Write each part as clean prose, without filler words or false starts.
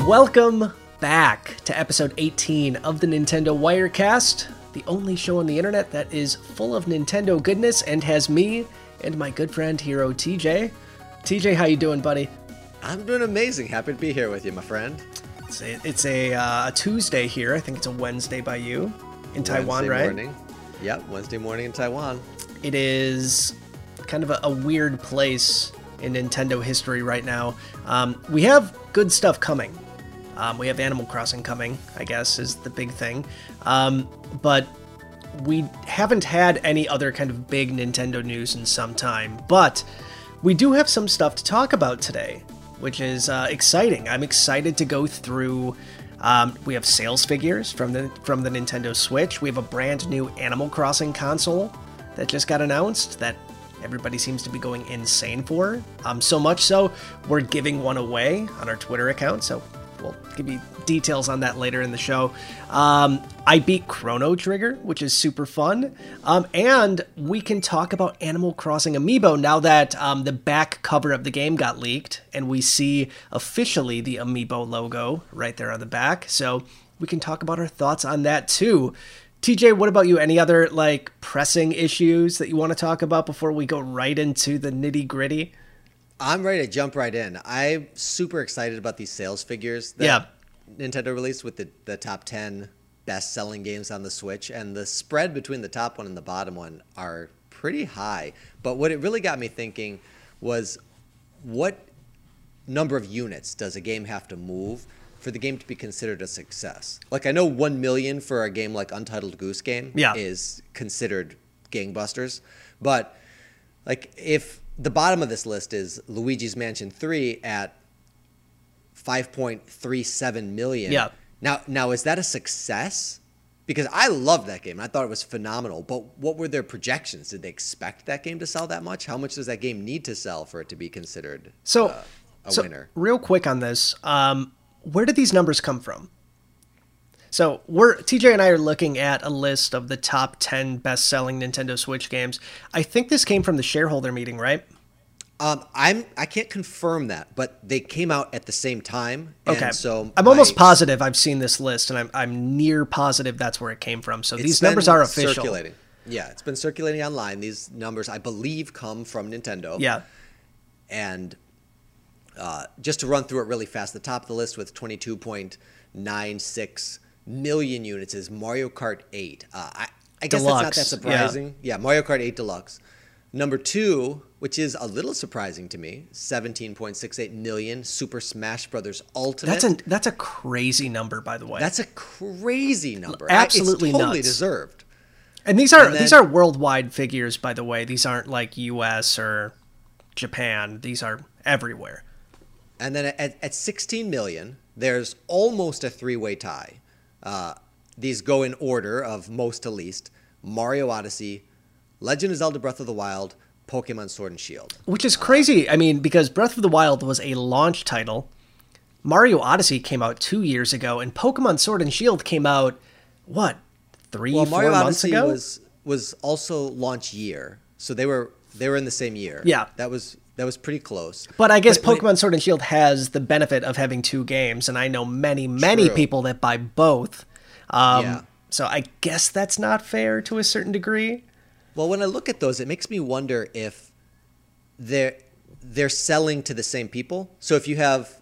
Welcome back to episode 18 of the Nintendo Wirecast, the only show on the internet that is full of Nintendo goodness and has me and my good friend hero TJ. TJ, how you doing, buddy? I'm doing amazing. Happy to be here with you, my friend. It's a Tuesday here. I think it's a Wednesday by you in Taiwan, right? Morning. Yep, Wednesday morning in Taiwan. It is kind of a weird place in Nintendo history right now. We have good stuff coming. We have Animal Crossing coming, I guess, is the big thing. But we haven't had any other kind of big Nintendo news in some time. But we do have some stuff to talk about today, which is exciting. I'm excited to go through. We have sales figures from the Nintendo Switch. We have a brand new Animal Crossing console that just got announced that everybody seems to be going insane for. So much so, we're giving one away on our Twitter account. So we'll give you details on that later in the show. I beat Chrono Trigger, which is super fun. And we can talk about Animal Crossing Amiibo now that the back cover of the game got leaked and we see officially the Amiibo logo right there on the back. So we can talk about our thoughts on that too. TJ, what about you? Any other pressing issues that you want to talk about before we go right into the nitty gritty? I'm ready to jump right in. I'm super excited about these sales figures that Nintendo released with the top 10 best-selling games on the Switch. And the spread between the top one and the bottom one are pretty high. But what it really got me thinking was, what number of units does a game have to move for the game to be considered a success? I know 1 million for a game like Untitled Goose Game is considered gangbusters. But if the bottom of this list is Luigi's Mansion 3 at 5.37 million. Yeah. Now, is that a success? Because I love that game. I thought it was phenomenal. But what were their projections? Did they expect that game to sell that much? How much does that game need to sell for it to be considered a winner? Real quick on this, where did these numbers come from? So TJ and I are looking at a list of the top 10 best-selling Nintendo Switch games. I think this came from the shareholder meeting, right? I can't confirm that, but they came out at the same time. Okay. And so I'm almost positive I've seen this list, and I'm near positive that's where it came from. So these numbers are official. Circulating. Yeah, it's been circulating online. These numbers, I believe, come from Nintendo. Yeah. And just to run through it really fast, the top of the list with 22.96 million units is Mario Kart 8. I guess Deluxe. that's not that surprising. Yeah, Mario Kart 8 Deluxe. Number 2, which is a little surprising to me, 17.68 million, Super Smash Bros. Ultimate. That's a crazy number, by the way. That's a crazy number. Absolutely it's totally nuts. Deserved. And these are worldwide figures, by the way. These aren't like US or Japan. These are everywhere. And then at 16 million, there's almost a three-way tie. These go in order of most to least. Mario Odyssey, Legend of Zelda Breath of the Wild, Pokemon Sword and Shield. Which is crazy. I mean, because Breath of the Wild was a launch title. Mario Odyssey came out 2 years ago, and Pokemon Sword and Shield came out, 4 Mario months Odyssey ago? was also launch year. So they were in the same year. Yeah. That was pretty close. But I guess Pokemon Sword and Shield has the benefit of having 2 games, and I know many people that buy both. So I guess that's not fair to a certain degree. Well, when I look at those, it makes me wonder if they're selling to the same people. So if you have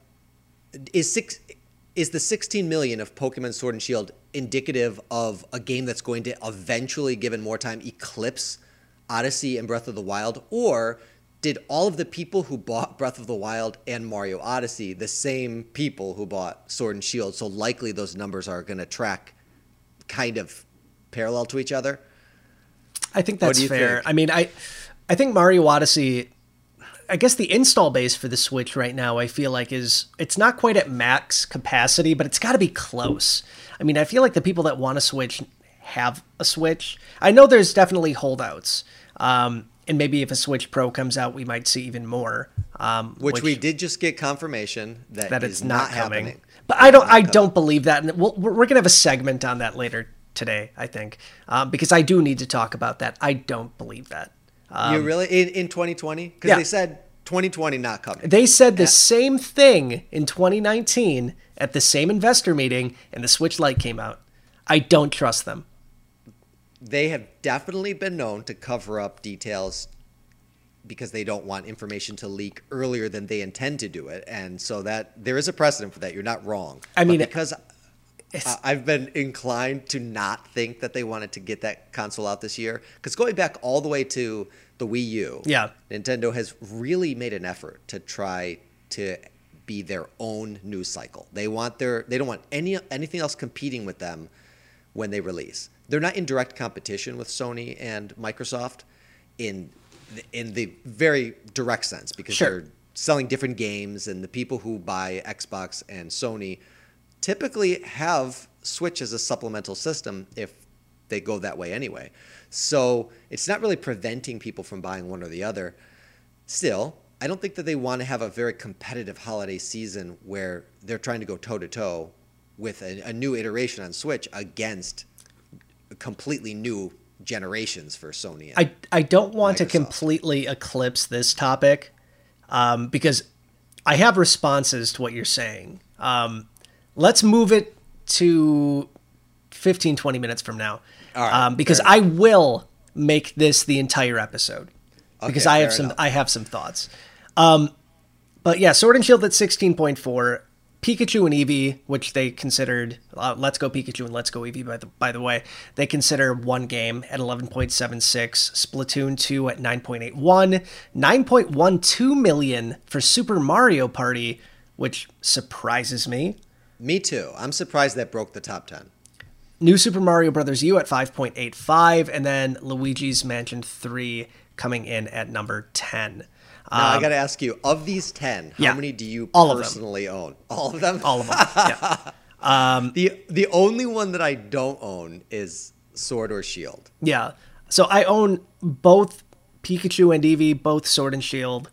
is the 16 million of Pokemon Sword and Shield indicative of a game that's going to eventually, given more time, eclipse Odyssey and Breath of the Wild? Or did all of the people who bought Breath of the Wild and Mario Odyssey the same people who bought Sword and Shield? So likely those numbers are going to track kind of parallel to each other. I think that's fair. I mean, I think Mario Odyssey, I guess the install base for the Switch right now, I feel like it's not quite at max capacity, but it's got to be close. I mean, I feel like the people that want a Switch have a Switch. I know there's definitely holdouts. And maybe if a Switch Pro comes out, we might see even more. Which we did just get confirmation that it's is not happening. Coming. But I don't believe that. And we're going to have a segment on that later today, I think, because I do need to talk about that. I don't believe that. You really in 2020? Because they said 2020 not coming. They said the same thing in 2019 at the same investor meeting, and the Switch Lite came out. I don't trust them. They have definitely been known to cover up details because they don't want information to leak earlier than they intend to do it. And so that there is a precedent for that. You're not wrong. I mean, but because I've been inclined to not think that they wanted to get that console out this year, because going back all the way to the Wii U, Nintendo has really made an effort to try to be their own news cycle. They don't want anything else competing with them when they release. They're not in direct competition with Sony and Microsoft in the very direct sense, because they're selling different games, and the people who buy Xbox and Sony typically have Switch as a supplemental system if they go that way anyway. So it's not really preventing people from buying one or the other. Still, I don't think that they want to have a very competitive holiday season where they're trying to go toe-to-toe with a new iteration on Switch against completely new generations for Sony. I don't want Microsoft to completely eclipse this topic because I have responses to what you're saying. Let's move it to 15, 20 minutes from now. All right, because I will make this the entire episode. Because I have some thoughts. But yeah, Sword and Shield at 16.4. Pikachu and Eevee, which they considered, Let's Go Pikachu and Let's Go Eevee, by the way, they consider one game at 11.76, Splatoon 2 at 9.81, 9.12 million for Super Mario Party, which surprises me. Me too. I'm surprised that broke the top 10. New Super Mario Bros. U at 5.85, and then Luigi's Mansion 3 coming in at number 10. Now, I got to ask you, of these 10, how many do you personally own? All of them? All of them, yeah. The only one that I don't own is Sword or Shield. Yeah. So I own both Pikachu and Eevee, both Sword and Shield.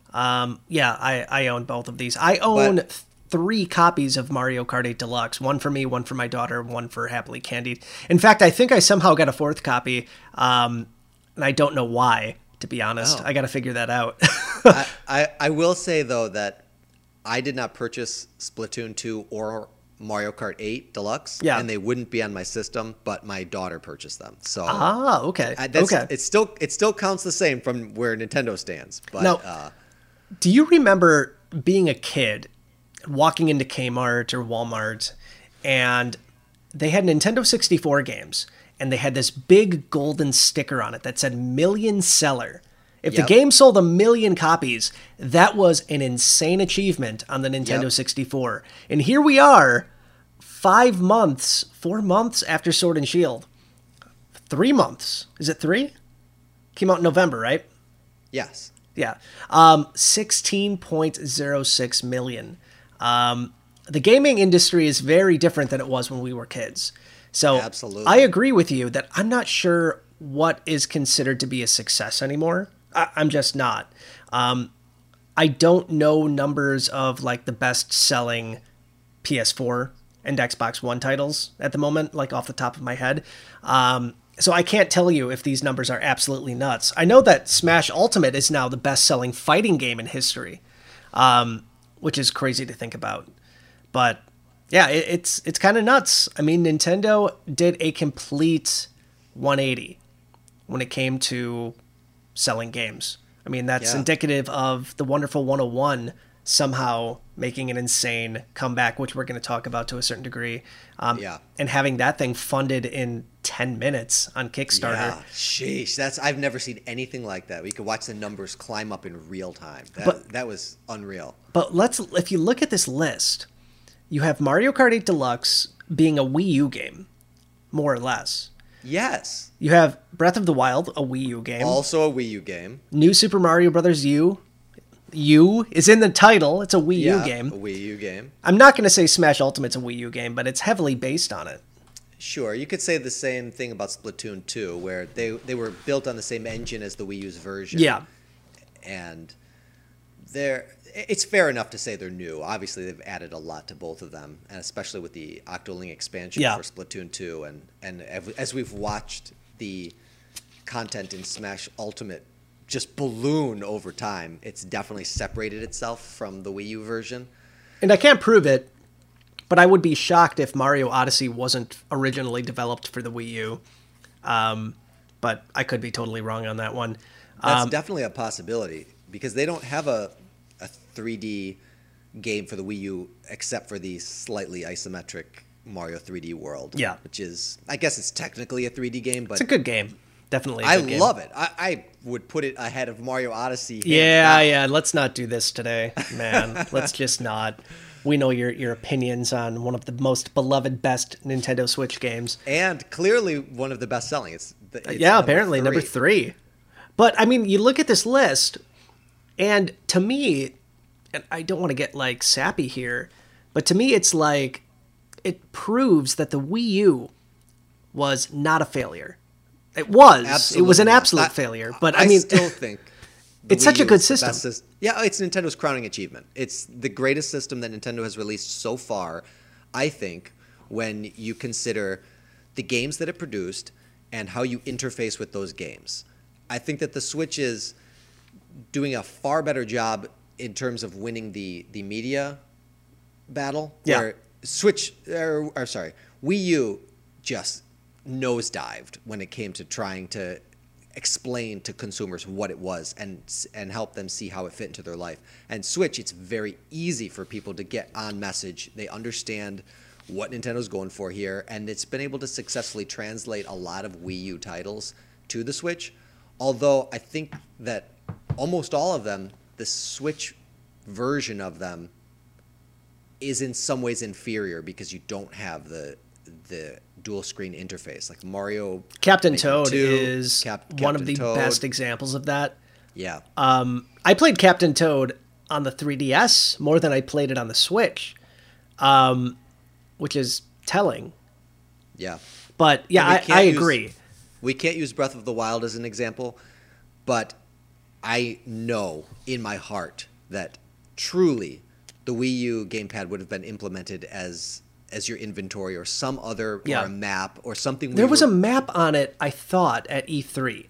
I own both of these. I own 3 copies of Mario Kart 8 Deluxe. One for me, one for my daughter, one for Happily Candied. In fact, I think I somehow got a 4th copy, and I don't know why, to be honest. I got to figure that out. I will say, though, that I did not purchase Splatoon 2 or Mario Kart 8 Deluxe, and they wouldn't be on my system, but my daughter purchased them. So okay. It still counts the same from where Nintendo stands. But now, do you remember being a kid, walking into Kmart or Walmart, and they had Nintendo 64 games, and they had this big golden sticker on it that said million seller. If the game sold 1 million copies, that was an insane achievement on the Nintendo 64. And here we are, 4 months after Sword and Shield. 3 months. Is it 3? Came out in November, right? Yes. Yeah. 16.06 million. The gaming industry is very different than it was when we were kids. So absolutely. I agree with you that I'm not sure what is considered to be a success anymore. I'm just not. I don't know numbers of like the best selling PS4 and Xbox One titles at the moment, like off the top of my head. So I can't tell you if these numbers are absolutely nuts. I know that Smash Ultimate is now the best selling fighting game in history, which is crazy to think about. But yeah, it's kind of nuts. I mean, Nintendo did a complete 180 when it came to selling games. I mean, that's indicative of the Wonderful 101 somehow making an insane comeback, which we're going to talk about to a certain degree. And having that thing funded in 10 minutes on Kickstarter. Yeah, sheesh. I've never seen anything like that. We could watch the numbers climb up in real time. That was unreal. But if you look at this list, you have Mario Kart 8 Deluxe being a Wii U game, more or less. Yes. You have Breath of the Wild, a Wii U game. Also a Wii U game. New Super Mario Bros. U is in the title. It's a Wii U game. A Wii U game. I'm not going to say Smash Ultimate's a Wii U game, but it's heavily based on it. Sure. You could say the same thing about Splatoon 2, where they were built on the same engine as the Wii U's version. Yeah. And it's fair enough to say they're new. Obviously, they've added a lot to both of them, and especially with the Octoling expansion for Splatoon 2. And as we've watched the content in Smash Ultimate just balloon over time. It's definitely separated itself from the Wii U version. And I can't prove it, but I would be shocked if Mario Odyssey wasn't originally developed for the Wii U. But I could be totally wrong on that one. That's definitely a possibility, because they don't have a 3D game for the Wii U except for the slightly isometric Mario 3D World. Yeah. Which is, I guess it's technically a 3D game, but it's a good game. Definitely a I good game. love it. I would put it ahead of Mario Odyssey. Yeah. Let's not do this today, man. Let's just not. We know your opinions on one of the most beloved, best Nintendo Switch games. And clearly one of the best selling. It's apparently number 3. But, I mean, you look at this list, and to me, and I don't want to get, like, sappy here, but to me it's like, it proves that the Wii U was not a failure. It was. Absolutely It was an not. absolute failure. But, I mean, still think it's such a good system. Yeah, it's Nintendo's crowning achievement. It's the greatest system that Nintendo has released so far, I think, when you consider the games that it produced and how you interface with those games. I think that the Switch is doing a far better job in terms of winning the media battle. Yeah. Where Wii U just nosedived when it came to trying to explain to consumers what it was and help them see how it fit into their life. And Switch, it's very easy for people to get on message. They understand what Nintendo's going for here, and it's been able to successfully translate a lot of Wii U titles to the Switch. Although I think that almost all of them, the Switch version of them, is in some ways inferior because you don't have the dual screen interface. Like Mario Captain Toad is one of the Toad. best examples of that. Yeah. I played Captain Toad on the 3DS more than I played it on the Switch, which is telling. Yeah. But yeah, I agree. We can't use Breath of the Wild as an example, but I know in my heart that truly the Wii U gamepad would have been implemented as your inventory or some other or a map or something. There was a map on it, I thought, at E3.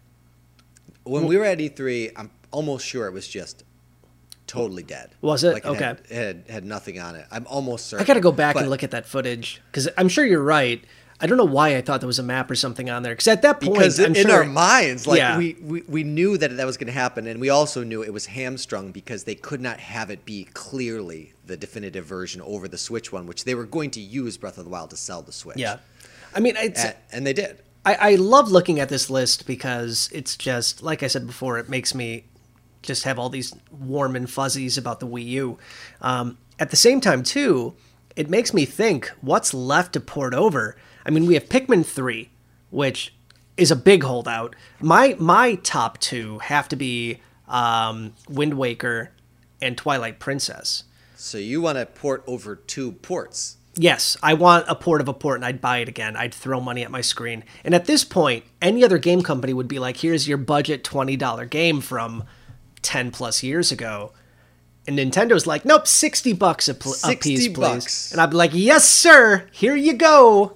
When we were at E3, I'm almost sure it was just totally dead. Was it? Like okay. It had nothing on it. I'm almost certain. I got to go back and look at that footage because I'm sure you're right. I don't know why I thought there was a map or something on there because at that point, because in our minds, like yeah. we knew that was going to happen, and we also knew it was hamstrung because they could not have it be clearly the definitive version over the Switch one, which they were going to use Breath of the Wild to sell the Switch. Yeah, I mean, and they did. I love looking at this list because it's just like I said before, it makes me just have all these warm and fuzzies about the Wii U. At the same time, too, it makes me think what's left to port over. I mean, we have Pikmin 3, which is a big holdout. My top two have to be Wind Waker and Twilight Princess. So you want to port over 2 ports? Yes, I want a port of a port, and I'd buy it again. I'd throw money at my screen. And at this point, any other game company would be like, here's your budget $20 game from 10 plus years ago. And Nintendo's like, nope, $60 a piece, please. And I'd be like, yes, sir, here you go.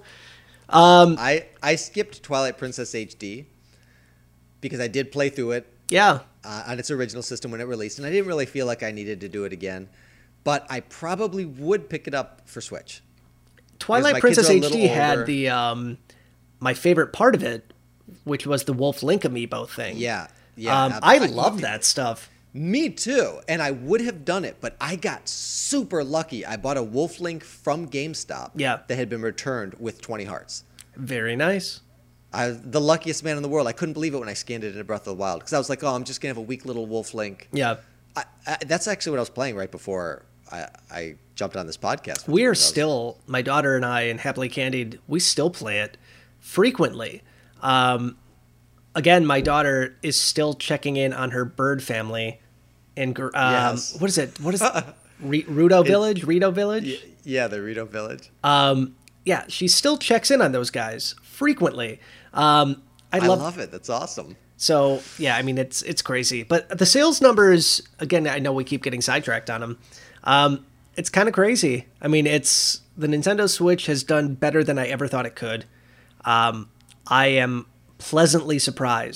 I skipped Twilight Princess HD because I did play through it. Yeah. On its original system when it released, and I didn't really feel like I needed to do it again. But I probably would pick it up for Switch. Twilight Princess HD had the my favorite part of it, which was the Wolf Link amiibo thing. Yeah. I love that stuff. Me too, and I would have done it, but I got super lucky. I bought a Wolf Link from GameStop that had been returned with 20 hearts. Very nice. The luckiest man in the world. I couldn't believe it when I scanned it in Breath of the Wild, because I was like, oh, I'm just going to have a weak little Wolf Link. Yeah. That's actually what I was playing right before I jumped on this podcast. We are still, my daughter and I, and Happily Candied, we still play it frequently. Again, my daughter is still checking in on her bird family. And yes. What is it? Rito Village? Rito Village? Yeah, the Rito Village. Yeah, she still checks in on those guys frequently. I love it. That's awesome. So, yeah, I mean, it's crazy. But the sales numbers, again, I know we keep getting sidetracked on them. It's kind of crazy. I mean, the Nintendo Switch has done better than I ever thought it could. I am pleasantly surprised to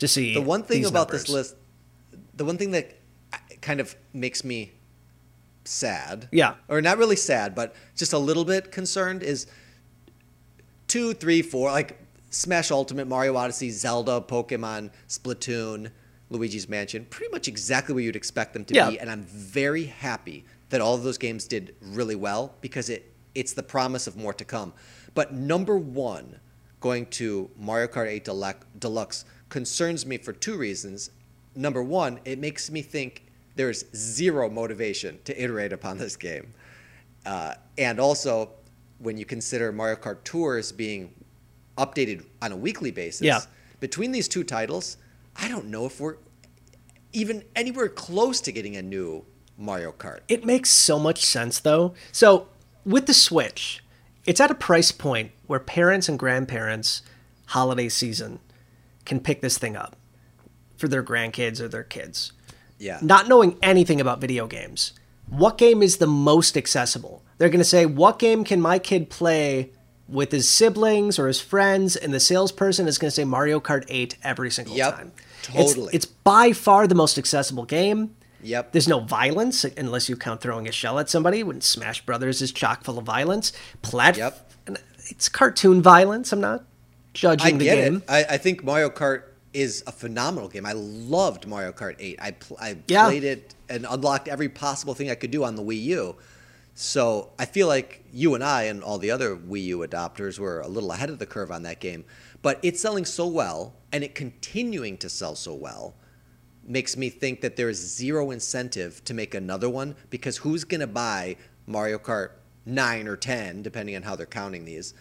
to see the one thing these about numbers. this list. The one thing that kind of makes me sad, or not really sad, but just a little bit concerned is 2, 3, 4, like Smash Ultimate, Mario Odyssey, Zelda, Pokemon, Splatoon, Luigi's Mansion, pretty much exactly what you'd expect them to be. And I'm very happy that all of those games did really well because it's the promise of more to come. But number one, going to Mario Kart 8 Deluxe concerns me for two reasons. Number one, it makes me think there's zero motivation to iterate upon this game. And also, when you consider Mario Kart Tours being updated on a weekly basis, between these two titles, I don't know if we're even anywhere close to getting a new Mario Kart. It makes so much sense, though. So, with the Switch, it's at a price point where parents and grandparents, holiday season, can pick this thing up for their grandkids or their kids. Yeah. Not knowing anything about video games. What game is the most accessible? They're going to say, what game can my kid play with his siblings or his friends? And the salesperson is going to say Mario Kart 8 every single time. Totally. It's by far the most accessible game. Yep. There's no violence unless you count throwing a shell at somebody. When Smash Brothers is chock full of violence. It's cartoon violence. I'm not judging the game. I think Mario Kart is a phenomenal game. I loved Mario Kart 8. I played it and unlocked every possible thing I could do on the Wii U. So I feel like you and I and all the other Wii U adopters were a little ahead of the curve on that game. But it's selling so well, and it continuing to sell so well, makes me think that there is zero incentive to make another one, because who's going to buy Mario Kart 9 or 10, depending on how they're counting these,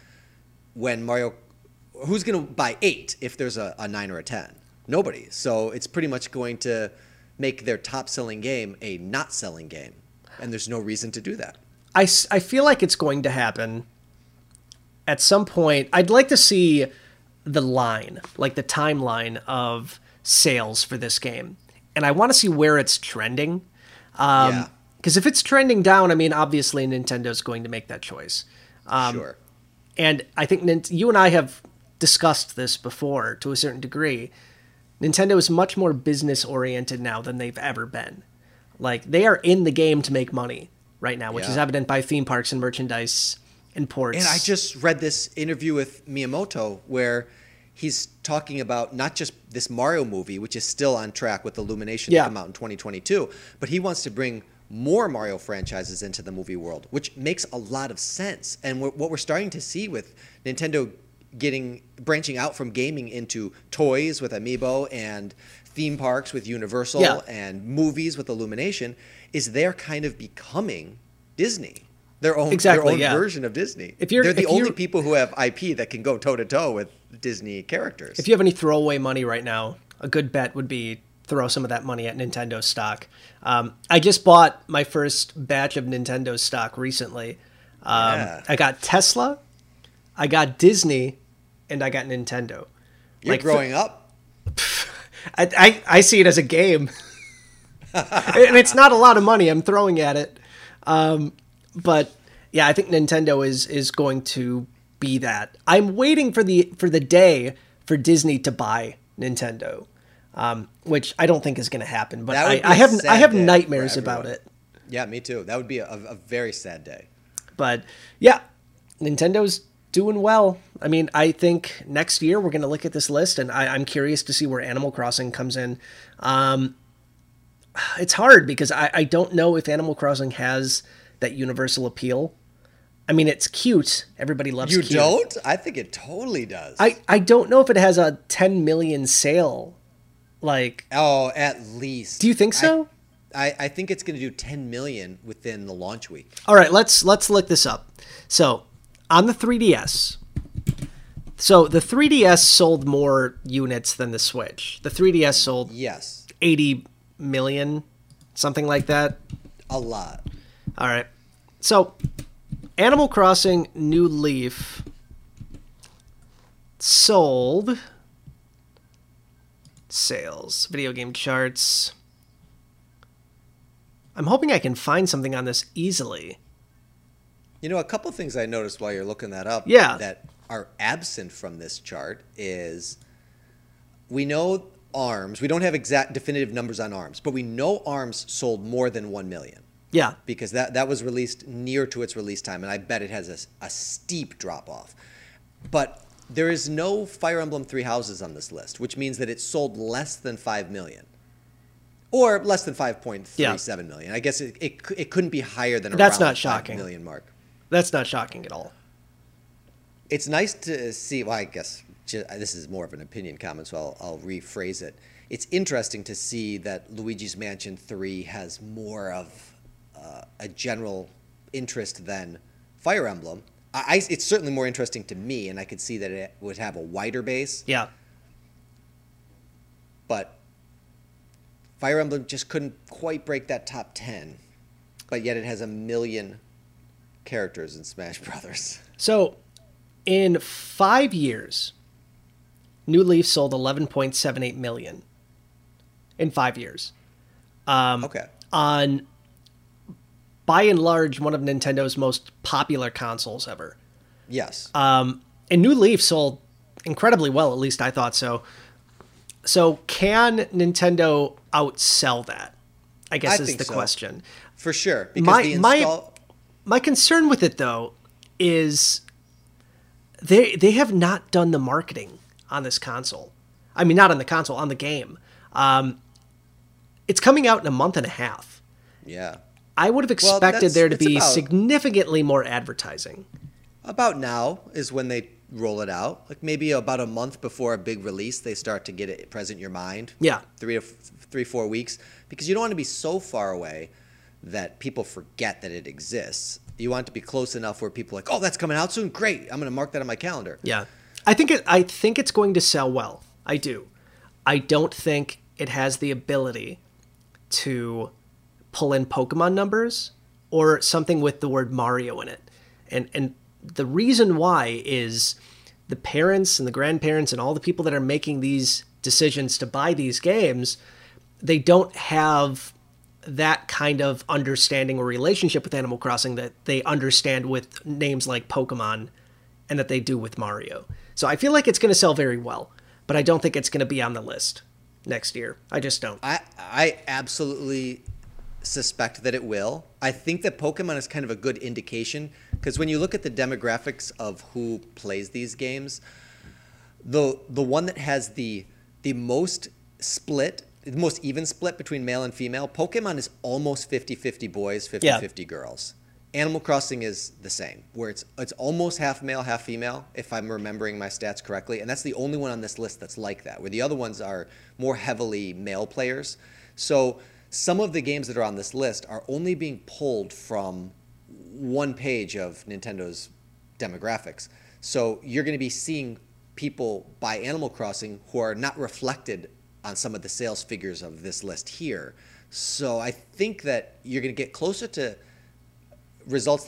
who's going to buy 8 if there's a 9 or a 10? Nobody. So it's pretty much going to make their top-selling game a not-selling game, and there's no reason to do that. I feel like it's going to happen at some point. I'd like to see the line, like the timeline of sales for this game. And I want to see where it's trending. Because if it's trending down, I mean, obviously Nintendo's going to make that choice. Sure. And I think you and I have discussed this before to a certain degree. Nintendo is much more business-oriented now than they've ever been. Like, they are in the game to make money right now, which is evident by theme parks and merchandise and ports. And I just read this interview with Miyamoto where he's talking about not just this Mario movie, which is still on track with Illumination to come out in 2022, but he wants to bring more Mario franchises into the movie world, which makes a lot of sense. And what we're starting to see with Nintendo branching out from gaming into toys with Amiibo and theme parks with Universal and movies with Illumination is they're kind of becoming Disney. Their own version of Disney. They're the only people who have IP that can go toe-to-toe with Disney characters. If you have any throwaway money right now, a good bet would be throw some of that money at Nintendo stock. I just bought my first batch of Nintendo stock recently. I got Tesla, I got Disney, and I got Nintendo. You're growing up. I see it as a game. And it's not a lot of money I'm throwing at it. But yeah, I think Nintendo is going to be that. I'm waiting for the day for Disney to buy Nintendo, which I don't think is going to happen. But I have nightmares about it. Yeah, me too. That would be a very sad day. But yeah, Nintendo's doing well. I mean, I think next year we're going to look at this list, and I'm curious to see where Animal Crossing comes in. It's hard because I don't know if Animal Crossing has that universal appeal. I mean, it's cute. Everybody loves cute. You don't? I think it totally does. I don't know if it has a 10 million sale. At least. Do you think so? I think it's going to do 10 million within the launch week. All right, let's look this up. So, on the 3DS. So, the 3DS sold more units than the Switch. The 3DS sold 80 million, something like that. A lot. All right. So, Animal Crossing New Leaf sold sales, video game charts. I'm hoping I can find something on this easily. You know, a couple of things I noticed while you're looking that up that are absent from this chart is we know ARMS. We don't have exact definitive numbers on ARMS, but we know ARMS sold more than 1 million. Yeah. Because that was released near to its release time, and I bet it has a steep drop-off. But there is no Fire Emblem Three Houses on this list, which means that it sold less than 5 million. Or less than 5.37 million. I guess it couldn't be higher than That's around not the shocking. 5 million mark. That's not shocking at all. It's nice to see, well, I guess this is more of an opinion comment, so I'll rephrase it. It's interesting to see that Luigi's Mansion 3 has more of a general interest than Fire Emblem. It's certainly more interesting to me, and I could see that it would have a wider base. Yeah. But Fire Emblem just couldn't quite break that top 10. But yet it has 1 million characters in Smash Brothers. So, in 5 years, New Leaf sold 11.78 million. In 5 years. Okay. On, by and large, one of Nintendo's most popular consoles ever. Yes. And New Leaf sold incredibly well, at least I thought so. So can Nintendo outsell that? I guess is the question. For sure. Because my concern with it, though, is they have not done the marketing on this console. I mean, not on the console, on the game. It's coming out in a month and a half. Yeah. I would have expected there to be significantly more advertising. About now is when they roll it out. Like maybe about a month before a big release, they start to get it present in your mind. Yeah. 4 weeks. Because you don't want to be so far away that people forget that it exists. You want it to be close enough where people are like, oh, that's coming out soon? Great. I'm going to mark that on my calendar. Yeah. I think it's going to sell well. I do. I don't think it has the ability to pull in Pokemon numbers or something with the word Mario in it. And the reason why is the parents and the grandparents and all the people that are making these decisions to buy these games, they don't have that kind of understanding or relationship with Animal Crossing that they understand with names like Pokemon and that they do with Mario. So I feel like it's going to sell very well, but I don't think it's going to be on the list next year. I just don't. I absolutely suspect that it will. I think that Pokemon is kind of a good indication because when you look at the demographics of who plays these games, the one that has the most even split between male and female, Pokemon is almost 50-50 boys, 50-50 girls. Animal Crossing is the same, where it's almost half male, half female, if I'm remembering my stats correctly. And that's the only one on this list that's like that, where the other ones are more heavily male players. So some of the games that are on this list are only being pulled from one page of Nintendo's demographics. So you're going to be seeing people buy Animal Crossing who are not reflected on some of the sales figures of this list here. So I think that you're going to get closer to results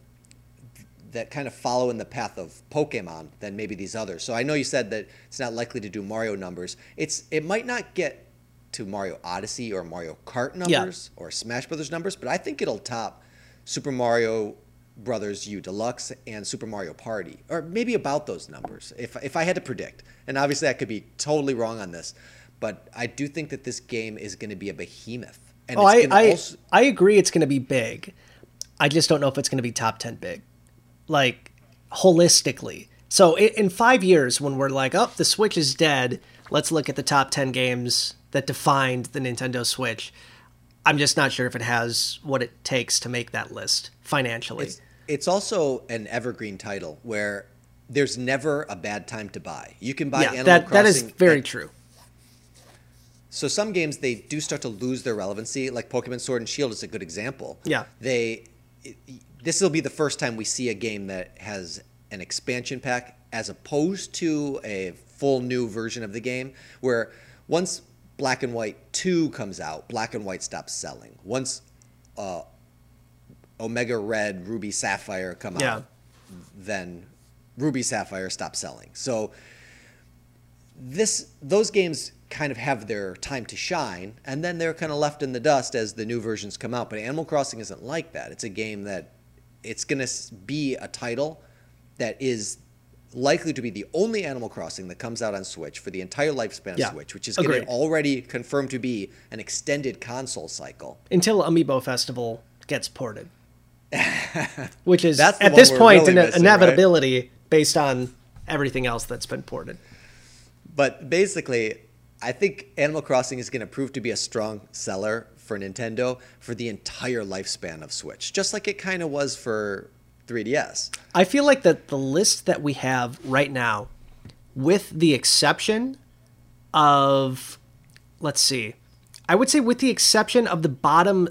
that kind of follow in the path of Pokemon than maybe these others. So I know you said that it's not likely to do Mario numbers. It might not get to Mario Odyssey or Mario Kart numbers or Smash Brothers numbers, but I think it'll top Super Mario Brothers U Deluxe and Super Mario Party, or maybe about those numbers if I had to predict. And obviously I could be totally wrong on this, but I do think that this game is going to be a behemoth. And I agree it's going to be big. I just don't know if it's going to be top 10 big, like holistically. So in 5 years, when we're like, oh, the Switch is dead, let's look at the top 10 games that defined the Nintendo Switch. I'm just not sure if it has what it takes to make that list financially. It's also an evergreen title where there's never a bad time to buy. You can buy Animal Crossing. That is very true. So some games, they do start to lose their relevancy, like Pokemon Sword and Shield is a good example. Yeah. This will be the first time we see a game that has an expansion pack as opposed to a full new version of the game, where once Black and White 2 comes out, Black and White stops selling. Once Omega Red, Ruby Sapphire come out, then Ruby Sapphire stops selling. So those games kind of have their time to shine, and then they're kind of left in the dust as the new versions come out. But Animal Crossing isn't like that. It's a game that it's going to be a title that is likely to be the only Animal Crossing that comes out on Switch for the entire lifespan of Switch, which is going Agreed. to already confirmed to be an extended console cycle. Until Amiibo Festival gets ported. Which is, That's the at one this we're point, really an missing, inevitability based on everything else that's been ported. But basically, I think Animal Crossing is going to prove to be a strong seller for Nintendo for the entire lifespan of Switch, just like it kind of was for 3DS. I feel like that the list that we have right now, with the exception of, let's see, I would say with the exception of the bottom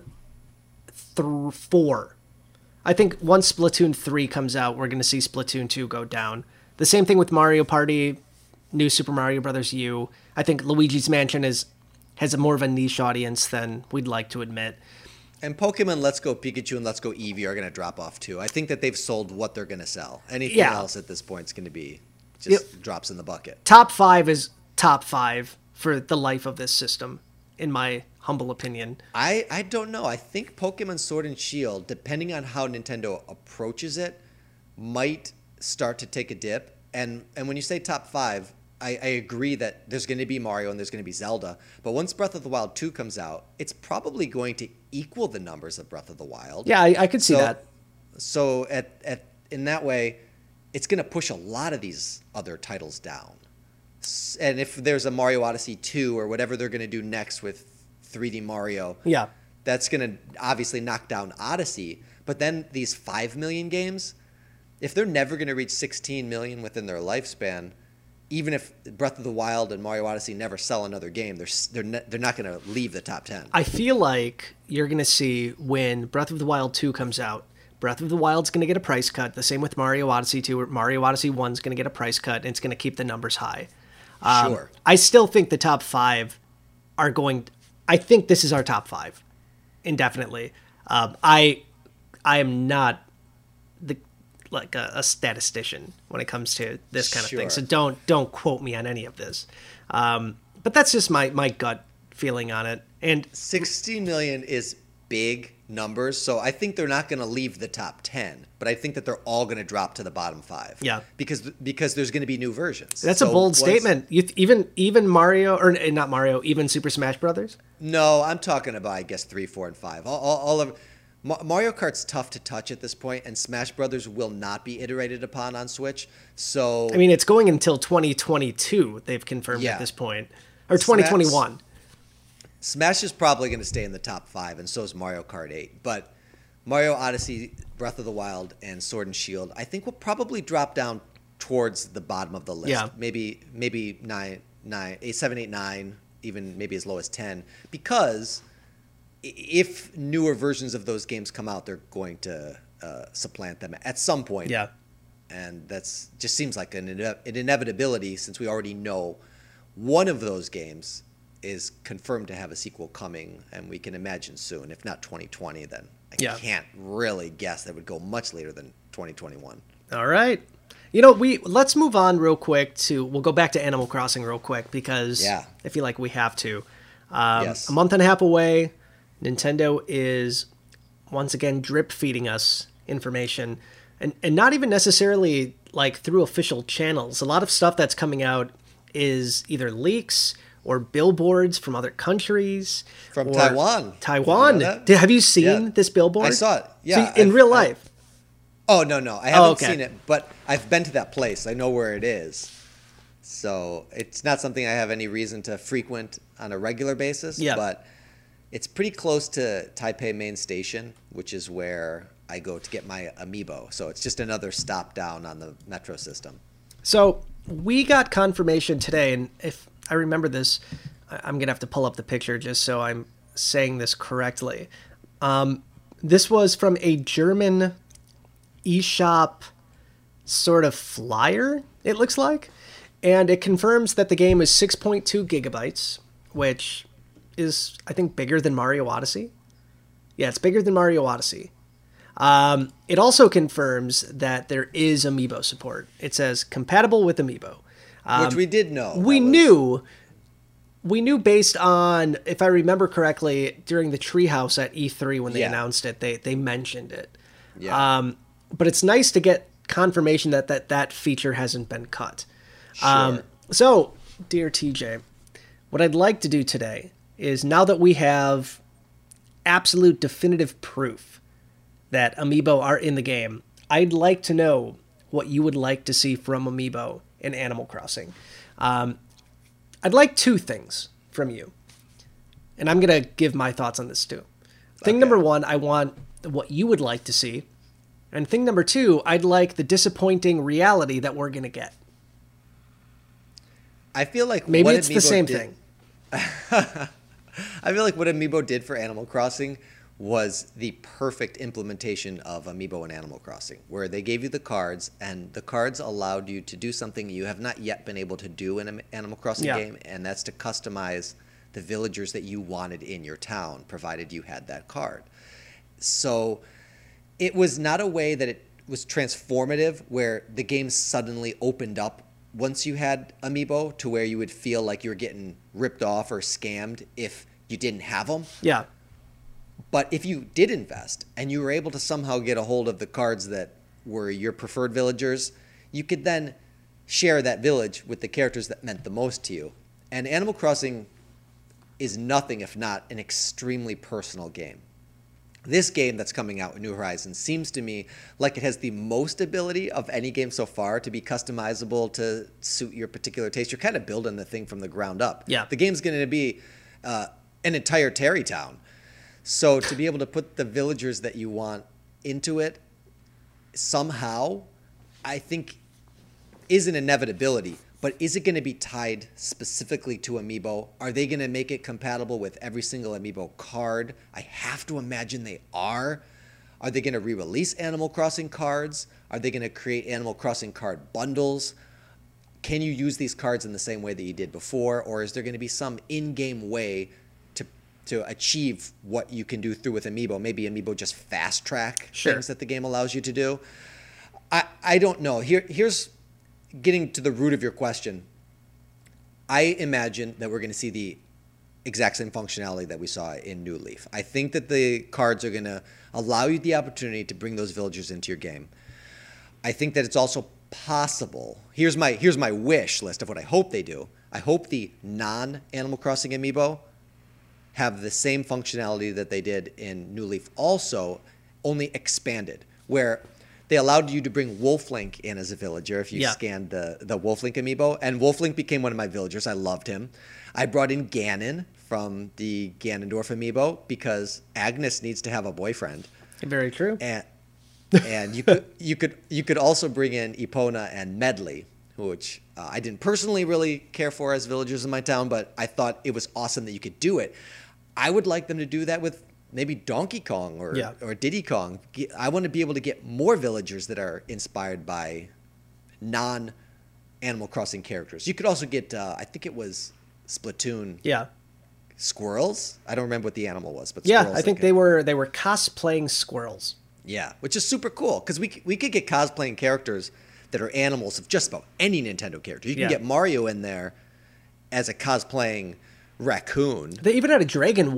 4, I think once Splatoon 3 comes out, we're going to see Splatoon 2 go down. The same thing with Mario Party, New Super Mario Bros. U. I think Luigi's Mansion has a more of a niche audience than we'd like to admit. And Pokemon Let's Go Pikachu and Let's Go Eevee are going to drop off too. I think that they've sold what they're going to sell. Anything else at this point is going to be just drops in the bucket. Top 5 is top 5 for the life of this system, in my humble opinion. I don't know. I think Pokemon Sword and Shield, depending on how Nintendo approaches it, might start to take a dip. And when you say top 5, I agree that there's going to be Mario and there's going to be Zelda. But once Breath of the Wild 2 comes out, it's probably going to equal the numbers of Breath of the Wild. Yeah, I could see that. So in that way, it's going to push a lot of these other titles down. And if there's a Mario Odyssey 2 or whatever they're going to do next with 3D Mario, that's going to obviously knock down Odyssey. But then these 5 million games, if they're never going to reach 16 million within their lifespan, even if Breath of the Wild and Mario Odyssey never sell another game, they're not going to leave the top 10. I feel like you're going to see when Breath of the Wild 2 comes out, Breath of the Wild's going to get a price cut. The same with Mario Odyssey 2, or Mario Odyssey 1's going to get a price cut, and it's going to keep the numbers high. Sure. I still think the top 5 are going... I think this is our top 5, indefinitely. I am not a statistician when it comes to this kind of thing, so don't quote me on any of this. But that's just my gut feeling on it. And 16 million is big numbers, so I think they're not going to leave the top 10, but I think that they're all going to drop to the bottom 5. Yeah, because there's going to be new versions. That's a bold statement. Even Mario, or not Mario, even Super Smash Brothers. No, I'm talking about, I guess, 3, 4, and 5. All of Mario Kart's tough to touch at this point, and Smash Brothers will not be iterated upon on Switch. So I mean, it's going until 2022. They've confirmed at this point, or 2021. Smash is probably going to stay in the top 5, and so is Mario Kart 8. But Mario Odyssey, Breath of the Wild, and Sword and Shield, I think will probably drop down towards the bottom of the list. Yeah. Maybe 7, 8, 9, even maybe as low as 10. Because if newer versions of those games come out, they're going to supplant them at some point. Yeah. And that's just seems like an inevitability, since we already know one of those games is confirmed to have a sequel coming, and we can imagine soon. If not 2020, then I can't really guess that would go much later than 2021. All right. Let's move on real quick we'll go back to Animal Crossing real quick, because I feel like we have to. A month and a half away, Nintendo is once again drip feeding us information, and not even necessarily like through official channels. A lot of stuff that's coming out is either leaks or billboards from other countries. From Taiwan. Taiwan. Have you seen this billboard? I saw it. Yeah. So in real life? No. I haven't seen it, but I've been to that place. I know where it is. So it's not something I have any reason to frequent on a regular basis. Yeah. But it's pretty close to Taipei Main Station, which is where I go to get my amiibo. So it's just another stop down on the metro system. So we got confirmation today, and if I remember this, I'm going to have to pull up the picture just so I'm saying this correctly. This was from a German eShop sort of flyer, it looks like. And it confirms that the game is 6.2 gigabytes, which is, I think, bigger than Mario Odyssey. Yeah, it's bigger than Mario Odyssey. It also confirms that there is Amiibo support. It says compatible with Amiibo. Which we did know. We knew based on, if I remember correctly, during the Treehouse at E3 when they announced it, they mentioned it. Yeah. But it's nice to get confirmation that feature hasn't been cut. Sure. So, dear TJ, what I'd like to do today is, now that we have absolute definitive proof that Amiibo are in the game, I'd like to know what you would like to see from Amiibo in Animal Crossing. I'd like two things from you, and I'm going to give my thoughts on this too. Thing number one, I want what you would like to see. And thing number two, I'd like the disappointing reality that we're going to get. I feel like maybe it's the same thing. I feel like what Amiibo did for Animal Crossing was the perfect implementation of Amiibo in Animal Crossing, where they gave you the cards, and the cards allowed you to do something you have not yet been able to do in an Animal Crossing game, and that's to customize the villagers that you wanted in your town, provided you had that card. So it was not a way that it was transformative, where the game suddenly opened up once you had Amiibo, to where you would feel like you were getting ripped off or scammed if you didn't have them. Yeah. But if you did invest and you were able to somehow get a hold of the cards that were your preferred villagers, you could then share that village with the characters that meant the most to you. And Animal Crossing is nothing if not an extremely personal game. This game that's coming out with New Horizons seems to me like it has the most ability of any game so far to be customizable to suit your particular taste. You're kind of building the thing from the ground up. Yeah. The game's going to be an entire Terrytown. So to be able to put the villagers that you want into it somehow, I think, is an inevitability. But is it going to be tied specifically to Amiibo? Are they going to make it compatible with every single Amiibo card? I have to imagine they are. Are they going to re-release Animal Crossing cards? Are they going to create Animal Crossing card bundles? Can you use these cards in the same way that you did before? Or is there going to be some in-game way to achieve what you can do through with Amiibo? Maybe Amiibo just fast-track things that the game allows you to do. I don't know. Here's getting to the root of your question. I imagine that we're going to see the exact same functionality that we saw in New Leaf. I think that the cards are going to allow you the opportunity to bring those villagers into your game. I think that it's also possible. Here's my wish list of what I hope they do. I hope the non-Animal Crossing Amiibo have the same functionality that they did in New Leaf, also only expanded, where they allowed you to bring Wolflink in as a villager if you scanned the Wolflink Amiibo. And Wolflink became one of my villagers. I loved him. I brought in Ganon from the Ganondorf Amiibo because Agnes needs to have a boyfriend. Very true. And you could also bring in Epona and Medley, which I didn't personally really care for as villagers in my town, but I thought it was awesome that you could do it. I would like them to do that with maybe Donkey Kong or Diddy Kong. I want to be able to get more villagers that are inspired by non-Animal Crossing characters. You could also get, I think it was Splatoon. Yeah. Squirrels? I don't remember what the animal was, but yeah, squirrels. I think they were cosplaying squirrels. Yeah, which is super cool because we could get cosplaying characters that are animals of just about any Nintendo character. You can get Mario in there as a cosplaying raccoon. They even had a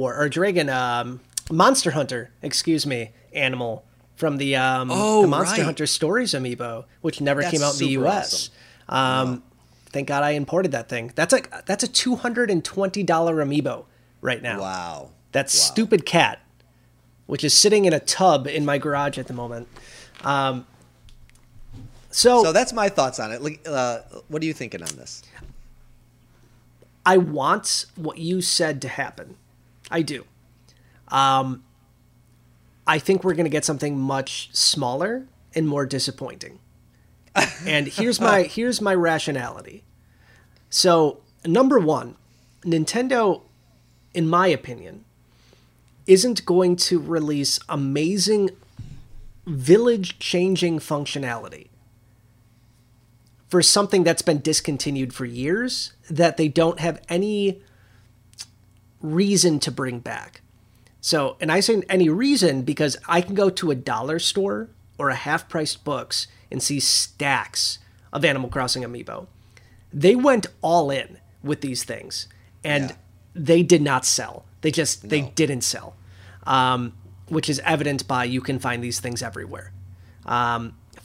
Monster Hunter, animal from the Monster Hunter Stories Amiibo, which never came out in the US. Awesome. Thank God I imported that thing. That's a $220 Amiibo right now. Wow. That stupid cat, which is sitting in a tub in my garage at the moment. So that's my thoughts on it. What are you thinking on this? I want what you said to happen. I do. I think we're going to get something much smaller and more disappointing. And here's my rationality. So, number one, Nintendo, in my opinion, isn't going to release amazing village-changing functionality for something that's been discontinued for years that they don't have any reason to bring back. So, and I say any reason because I can go to a dollar store or a half-priced books and see stacks of Animal Crossing Amiibo. They went all in with these things, and they did not sell. They didn't sell, which is evident by you can find these things everywhere.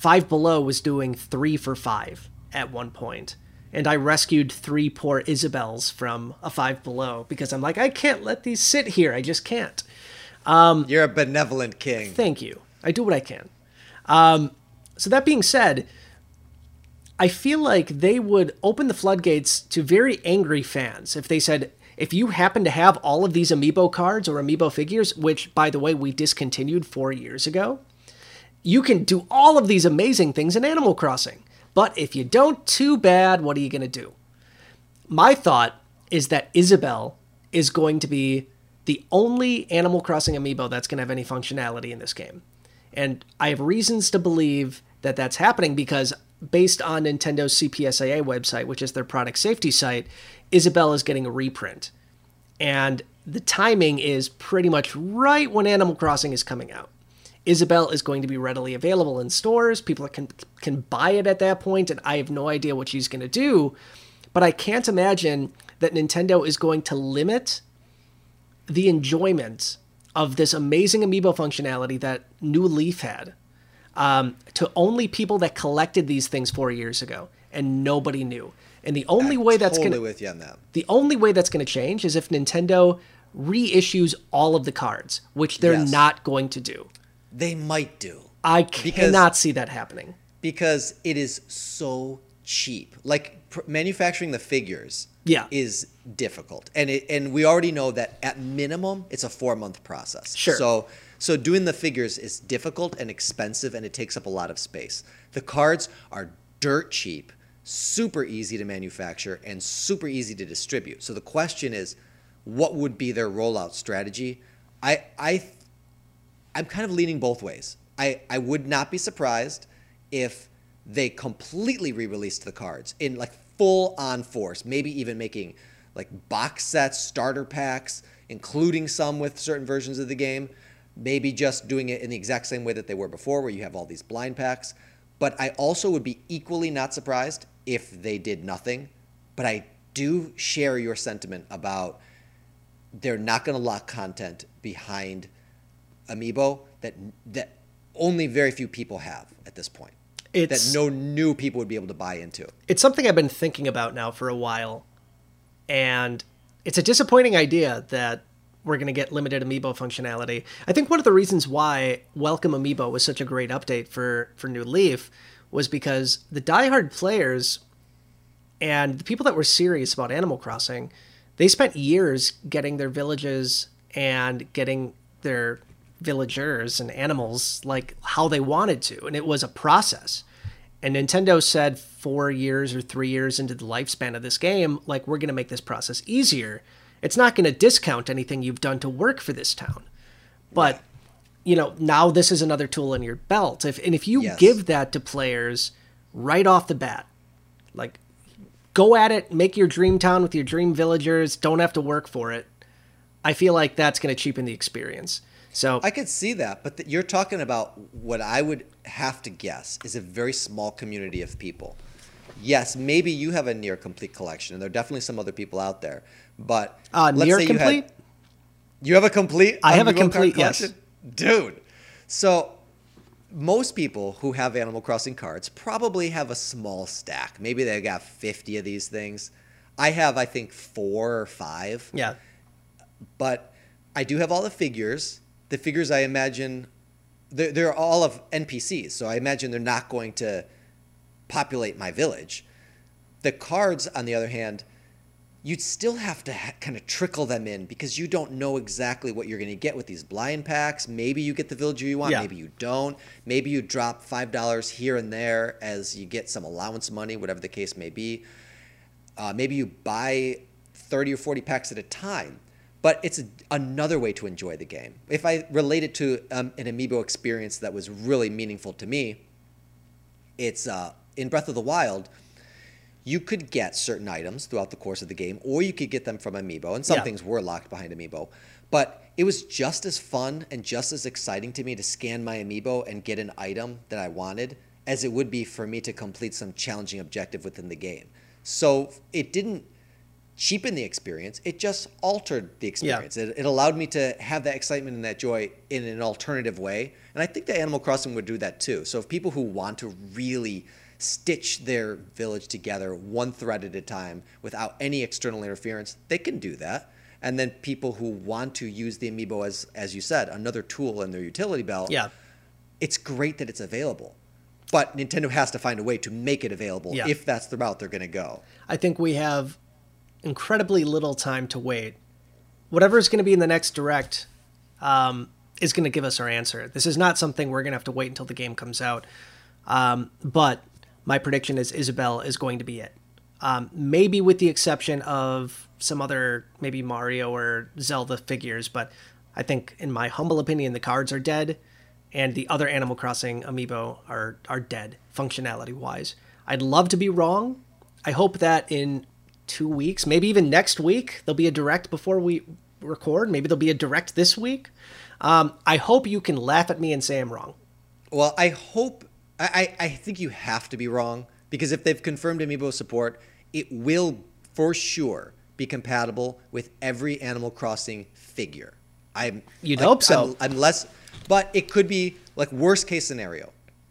Five Below was doing 3 for 5 at one point, and I rescued 3 poor Isabels from a Five Below because I'm like, I can't let these sit here. I just can't. You're a benevolent king. Thank you. I do what I can. So that being said, I feel like they would open the floodgates to very angry fans if they said, if you happen to have all of these amiibo cards or amiibo figures, which, by the way, we discontinued 4 years ago, you can do all of these amazing things in Animal Crossing. But if you don't, too bad, what are you going to do? My thought is that Isabelle is going to be the only Animal Crossing amiibo that's going to have any functionality in this game. And I have reasons to believe that that's happening because based on Nintendo's CPSAA website, which is their product safety site, Isabelle is getting a reprint. And the timing is pretty much right when Animal Crossing is coming out. Isabelle is going to be readily available in stores. People can buy it at that point, and I have no idea what she's going to do. But I can't imagine that Nintendo is going to limit the enjoyment of this amazing amiibo functionality that New Leaf had to only people that collected these things 4 years ago, and nobody knew. And the only way that's going to change is if Nintendo reissues all of the cards, which they're not going to do. They might do. I cannot see that happening. Because it is so cheap. Like, manufacturing the figures is difficult. And we already know that at minimum, it's a 4-month process. Sure. So doing the figures is difficult and expensive, and it takes up a lot of space. The cards are dirt cheap, super easy to manufacture, and super easy to distribute. So the question is, what would be their rollout strategy? I'm kind of leaning both ways. I would not be surprised if they completely re-released the cards in like full-on force, maybe even making like box sets, starter packs, including some with certain versions of the game, maybe just doing it in the exact same way that they were before, where you have all these blind packs. But I also would be equally not surprised if they did nothing. But I do share your sentiment about they're not going to lock content behind Amiibo that only very few people have at this point. That no new people would be able to buy into. It's something I've been thinking about now for a while. And it's a disappointing idea that we're going to get limited Amiibo functionality. I think one of the reasons why Welcome Amiibo was such a great update for New Leaf was because the diehard players and the people that were serious about Animal Crossing, they spent years getting their villages and getting their villagers and animals like how they wanted to, and it was a process. And Nintendo said 4 years or 3 years into the lifespan of this game, like, we're going to make this process easier. It's not going to discount anything you've done to work for this town, but you know, now this is another tool in your belt. If you give that to players right off the bat, like, go at it, make your dream town with your dream villagers, don't have to work for it, I feel like that's going to cheapen the experience. So I could see that, but you're talking about what I would have to guess is a very small community of people. Yes, maybe you have a near complete collection, and there are definitely some other people out there. But let's near say complete? You have a complete. I have a complete, yes, dude. So most people who have Animal Crossing cards probably have a small stack. Maybe they got 50 of these things. I have, I think, 4 or 5. Yeah, but I do have all the figures. The figures, I imagine, they're all of NPCs, so I imagine they're not going to populate my village. The cards, on the other hand, you'd still have to kind of trickle them in because you don't know exactly what you're going to get with these blind packs. Maybe you get the villager you want, maybe you don't. Maybe you drop $5 here and there as you get some allowance money, whatever the case may be. Maybe you buy 30 or 40 packs at a time. But it's another way to enjoy the game. If I relate it to an Amiibo experience that was really meaningful to me, it's in Breath of the Wild, you could get certain items throughout the course of the game, or you could get them from Amiibo, and some things were locked behind Amiibo. But it was just as fun and just as exciting to me to scan my Amiibo and get an item that I wanted as it would be for me to complete some challenging objective within the game. So it didn't cheapen the experience. It just altered the experience. It allowed me to have that excitement and that joy in an alternative way. And I think that Animal Crossing would do that too. So if people who want to really stitch their village together one thread at a time without any external interference, they can do that. And then people who want to use the amiibo as you said, another tool in their utility belt, it's great that it's available. But Nintendo has to find a way to make it available if that's the route they're going to go. I think we have incredibly little time to wait. Whatever is going to be in the next Direct is going to give us our answer. This is not something we're going to have to wait until the game comes out. But my prediction is Isabelle is going to be it. Maybe with the exception of some other, maybe Mario or Zelda figures, but I think, in my humble opinion, the cards are dead, and the other Animal Crossing amiibo are dead, functionality-wise. I'd love to be wrong. I hope that in 2 weeks, maybe even next week, there'll be a Direct before we record. Maybe there'll be a Direct this week. I hope you can laugh at me and say I'm wrong. Well, I think you have to be wrong, because if they've confirmed amiibo support, it will for sure be compatible with every Animal Crossing figure. You'd hope so. Unless, but it could be like worst case scenario,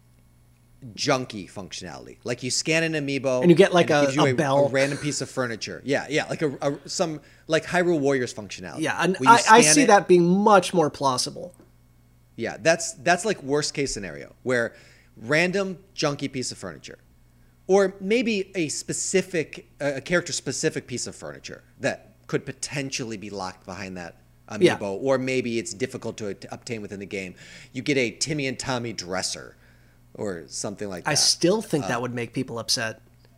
junky functionality. Like you scan an amiibo and you get like a bell, a random piece of furniture. Yeah, like some like Hyrule Warriors functionality. Yeah, and I see that being much more plausible. Yeah, that's like worst case scenario, where random junky piece of furniture. Or maybe a character-specific piece of furniture that could potentially be locked behind that amiibo, or maybe it's difficult to obtain within the game. You get a Timmy and Tommy dresser or something like that. I still think that would make people upset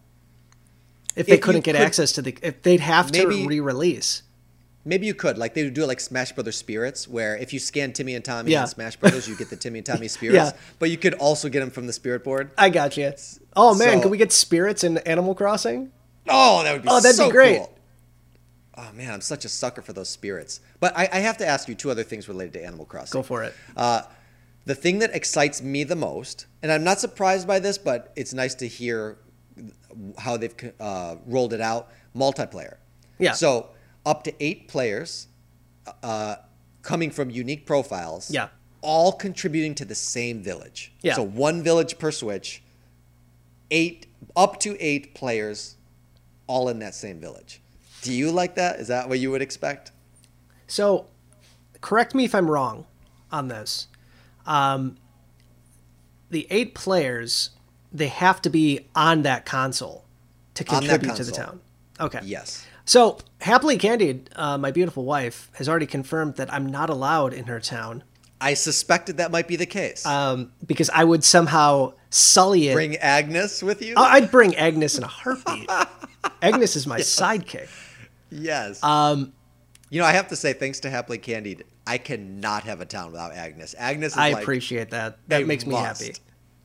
if they couldn't get access to if they'd have to re-release. Maybe you could. Like they would do it like Smash Brothers Spirits, where if you scan Timmy and Tommy in Smash Brothers, you get the Timmy and Tommy Spirits. But you could also get them from the Spirit board. I got you. Oh, man. Can we get Spirits in Animal Crossing? Oh, that would be that'd be great. Cool. Oh, man. I'm such a sucker for those Spirits. But I have to ask you two other things related to Animal Crossing. Go for it. The thing that excites me the most, and I'm not surprised by this, but it's nice to hear how they've rolled it out, multiplayer. Yeah. So up to 8 players coming from unique profiles, all contributing to the same village. So 1 village per Switch, up to 8 players all in that same village. Do you like that? Is that what you would expect? So correct me if I'm wrong on this. The 8 players, they have to be on that console to contribute to the town. Okay. Yes. So, Happily Candied, my beautiful wife, has already confirmed that I'm not allowed in her town. I suspected that might be the case. Because I would somehow sully it. Bring Agnes with you? I'd bring Agnes in a heartbeat. Agnes is my sidekick. Yes. I have to say, thanks to Happily Candied, I cannot have a town without Agnes. Agnes is I appreciate that. That makes me happy.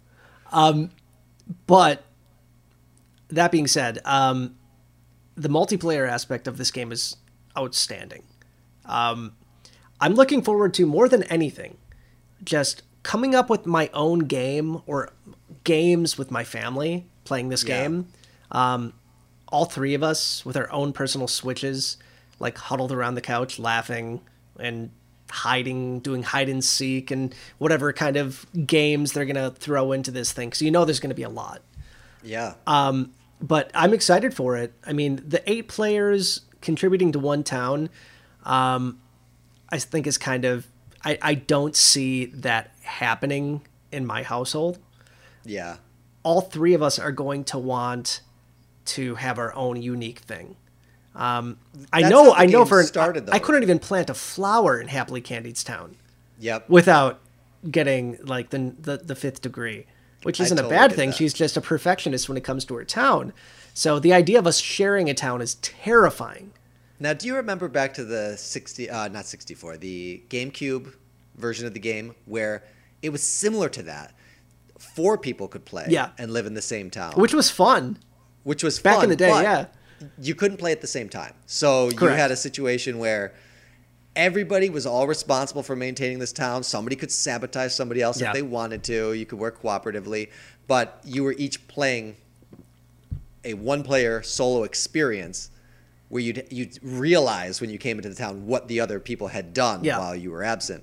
But, that being said, the multiplayer aspect of this game is outstanding. I'm looking forward to, more than anything, just coming up with my own game or games with my family playing this game. All 3 of us with our own personal Switches, like huddled around the couch laughing and hiding, doing hide and seek and whatever kind of games they're going to throw into this thing. So there's going to be a lot. Yeah. But I'm excited for it. I mean, the 8 players contributing to one town, I think is kind of... I don't see that happening in my household. Yeah. All 3 of us are going to want to have our own unique thing. I know for started, I couldn't even plant a flower in Happily Candied's town. Yep. Without getting like the 5th degree. Which isn't a bad thing. She's just a perfectionist when it comes to her town. So the idea of us sharing a town is terrifying. Now, do you remember back to the the GameCube version of the game where it was similar to that? 4 people could play and live in the same town. Which was fun. Back in the day, you couldn't play at the same time. So you had a situation where everybody was all responsible for maintaining this town. Somebody could sabotage somebody else if they wanted to. You could work cooperatively. But you were each playing a one-player solo experience where you'd realize when you came into the town what the other people had done while you were absent.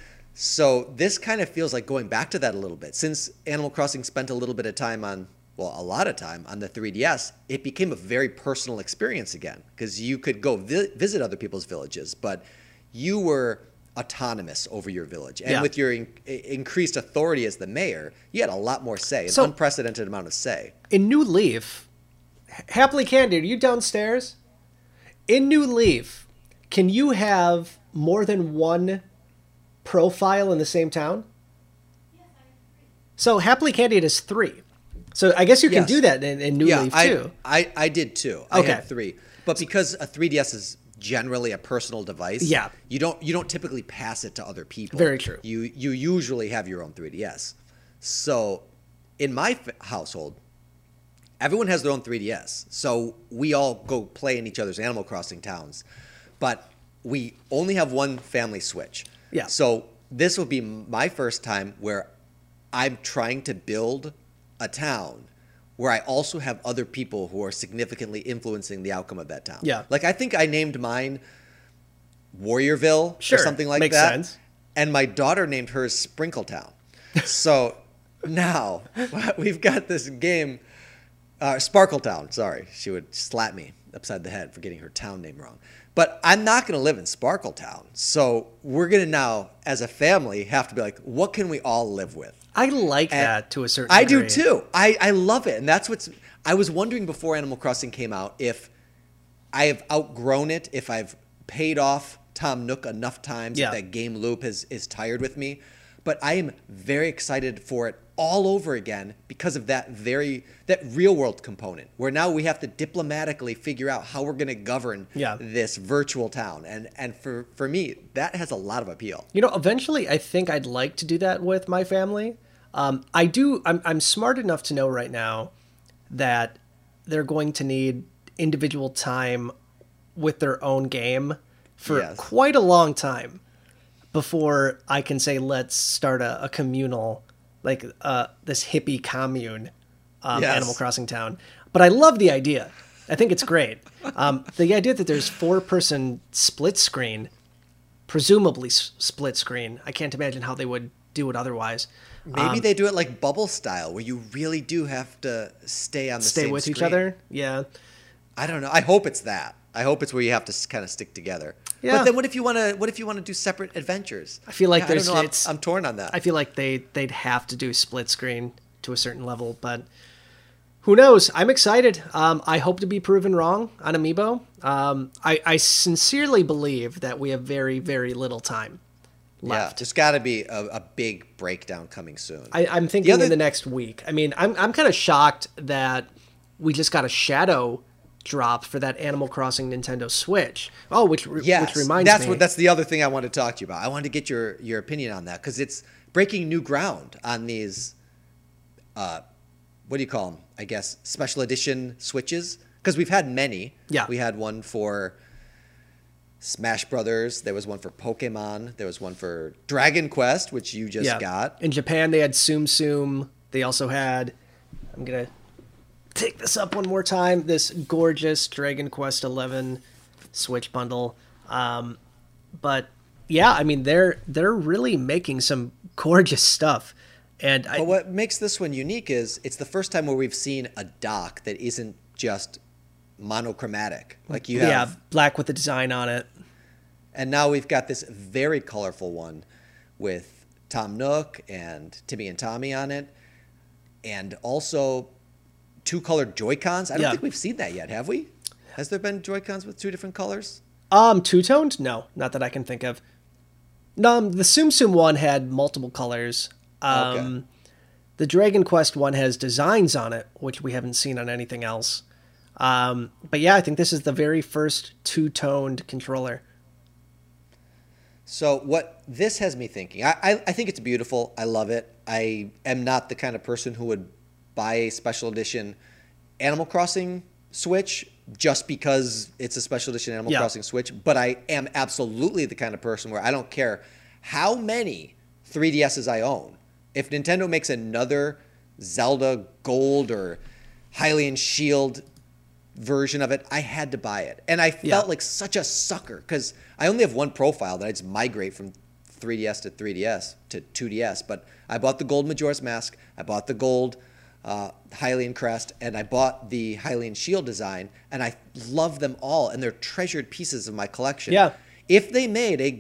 So this kind of feels like going back to that a little bit. Since Animal Crossing spent a little bit of time on, well, a lot of time on the 3DS, it became a very personal experience again, because you could go visit other people's villages, but you were autonomous over your village. And with your increased authority as the mayor, you had a lot more say, an unprecedented amount of say. In New Leaf, Happily Candy, are you downstairs? In New Leaf, can you have more than one profile in the same town? Yes, I have 3. So Happily Candied is 3. So I guess you can do that in New Leaf too. I did too. I had 3. But because a 3DS is generally a personal device, you don't typically pass it to other people. Very true. You usually have your own 3DS. So in my household, everyone has their own 3DS. So we all go play in each other's Animal Crossing towns. But we only have one family Switch. Yeah. So this will be my first time where I'm trying to build a town where I also have other people who are significantly influencing the outcome of that town. Yeah. Like I think I named mine Warriorville or something like Makes that. Sense. And my daughter named hers Sprinkletown. So now we've got this game, Sparkletown. Sorry, she would slap me upside the head for getting her town name wrong. But I'm not going to live in Sparkletown. So we're going to now, as a family, have to be like, what can we all live with? I like that to a certain degree. I do too. I love it. And that's what's... I was wondering before Animal Crossing came out if I have outgrown it, if I've paid off Tom Nook enough times that that game loop is tired with me. But I am very excited for it all over again because of that real world component where now we have to diplomatically figure out how we're going to govern this virtual town. And for me, that has a lot of appeal. You know, eventually I think I'd like to do that with my family. I'm smart enough to know right now that they're going to need individual time with their own game for quite a long time before I can say, let's start a communal, like this hippie commune Animal Crossing town. But I love the idea. I think it's great. The idea that there's 4-person split screen, presumably split screen. I can't imagine how they would do it otherwise. Maybe they do it like bubble style, where you really do have to stay on the same with screen. Each other. Yeah. I don't know. I hope it's that. I hope it's where you have to kind of stick together. Yeah. But then what if you want to do separate adventures? I feel like I'm torn on that. I feel like they'd have to do split screen to a certain level, but who knows? I'm excited. I hope to be proven wrong on Amiibo. I sincerely believe that we have very, very little time left. Yeah, there's got to be a big breakdown coming soon. I'm thinking in the next week. I mean, I'm kind of shocked that we just got a shadow drop for that Animal Crossing Nintendo Switch. Oh, which reminds me. That's the other thing I wanted to talk to you about. I wanted to get your opinion on that because it's breaking new ground on these, what do you call them? I guess special edition Switches, because we've had many. Yeah. We had one for Smash Brothers. There was one for Pokemon. There was one for Dragon Quest, which you just got. In Japan, they had Tsum Tsum. They also had, I'm going to take this up one more time, this gorgeous Dragon Quest XI Switch bundle. But yeah, I mean, they're really making some gorgeous stuff. But what makes this one unique is it's the first time where we've seen a dock that isn't just monochromatic. Like you have black with the design on it. And now we've got this very colorful one with Tom Nook and Timmy and Tommy on it. And also 2 colored Joy-Cons. I don't think we've seen that yet, have we? Has there been Joy-Cons with 2 different colors? Two-toned? No, not that I can think of. No, the Tsum Tsum one had multiple colors. Okay. The Dragon Quest one has designs on it, which we haven't seen on anything else. But yeah, I think this is the very first 2-toned controller. So what this has me thinking, I think it's beautiful. I love it. I am not the kind of person who would buy a special edition Animal Crossing Switch just because it's a special edition Animal Crossing Switch. But I am absolutely the kind of person where I don't care how many 3DSs I own. If Nintendo makes another Zelda Gold or Hylian Shield version of it, I had to buy it. And I felt like such a sucker because I only have one profile that I just migrate from 3DS to 3DS to 2DS. But I bought the gold Majora's Mask. I bought the gold Hylian Crest, and I bought the Hylian Shield design, and I love them all, and they're treasured pieces of my collection. Yeah. If they made a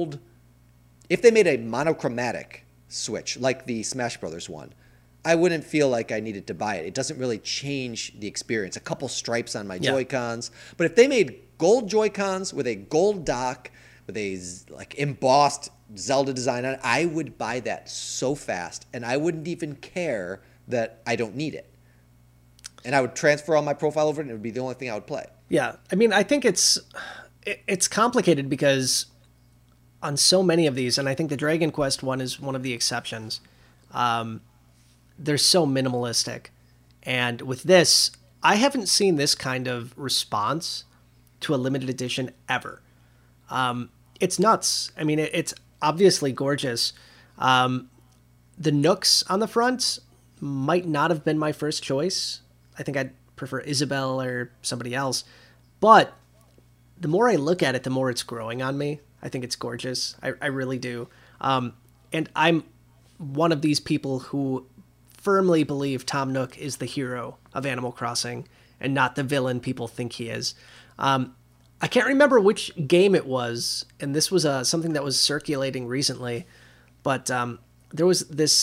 monochromatic Switch like the Smash Brothers one, I wouldn't feel like I needed to buy it. It doesn't really change the experience. A couple stripes on my Joy-Cons. But if they made gold Joy-Cons with a gold dock, with a like embossed Zelda design on it, I would buy that so fast, and I wouldn't even care that I don't need it. And I would transfer all my profile over, and it would be the only thing I would play. Yeah. I mean, I think it's complicated because on so many of these, and I think the Dragon Quest one is one of the exceptions, they're so minimalistic. And with this, I haven't seen this kind of response to a limited edition ever. It's nuts. I mean, it's obviously gorgeous. The Nooks on the front might not have been my first choice. I think I'd prefer Isabelle or somebody else. But the more I look at it, the more it's growing on me. I think it's gorgeous. I really do. And I'm one of these people who firmly believe Tom Nook is the hero of Animal Crossing and not the villain people think he is. I can't remember which game it was, and this was something that was circulating recently, but there was this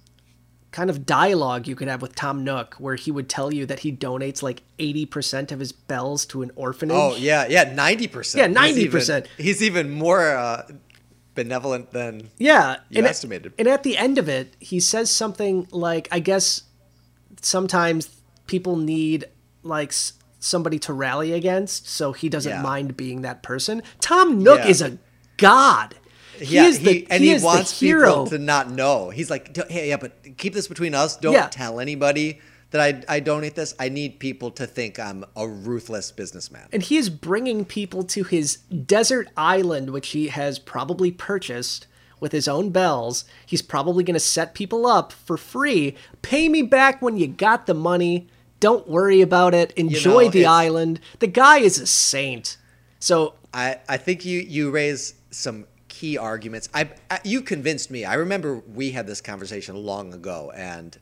kind of dialogue you could have with Tom Nook where he would tell you that he donates like 80% of his bells to an orphanage. Oh, yeah, 90%. Yeah, 90%. He's even more benevolent than you estimated. And at the end of it, he says something like, I guess sometimes people need like somebody to rally against, so he doesn't mind being that person. Tom Nook is a god. He wants people to not know. He's like, hey, but keep this between us. Don't tell anybody that I donate this. I need people to think I'm a ruthless businessman. And he is bringing people to his desert island, which he has probably purchased with his own bells. He's probably going to set people up for free. Pay me back when you got the money. Don't worry about it. Enjoy the island. The guy is a saint. So I think you raise some key arguments. You convinced me. I remember we had this conversation long ago, and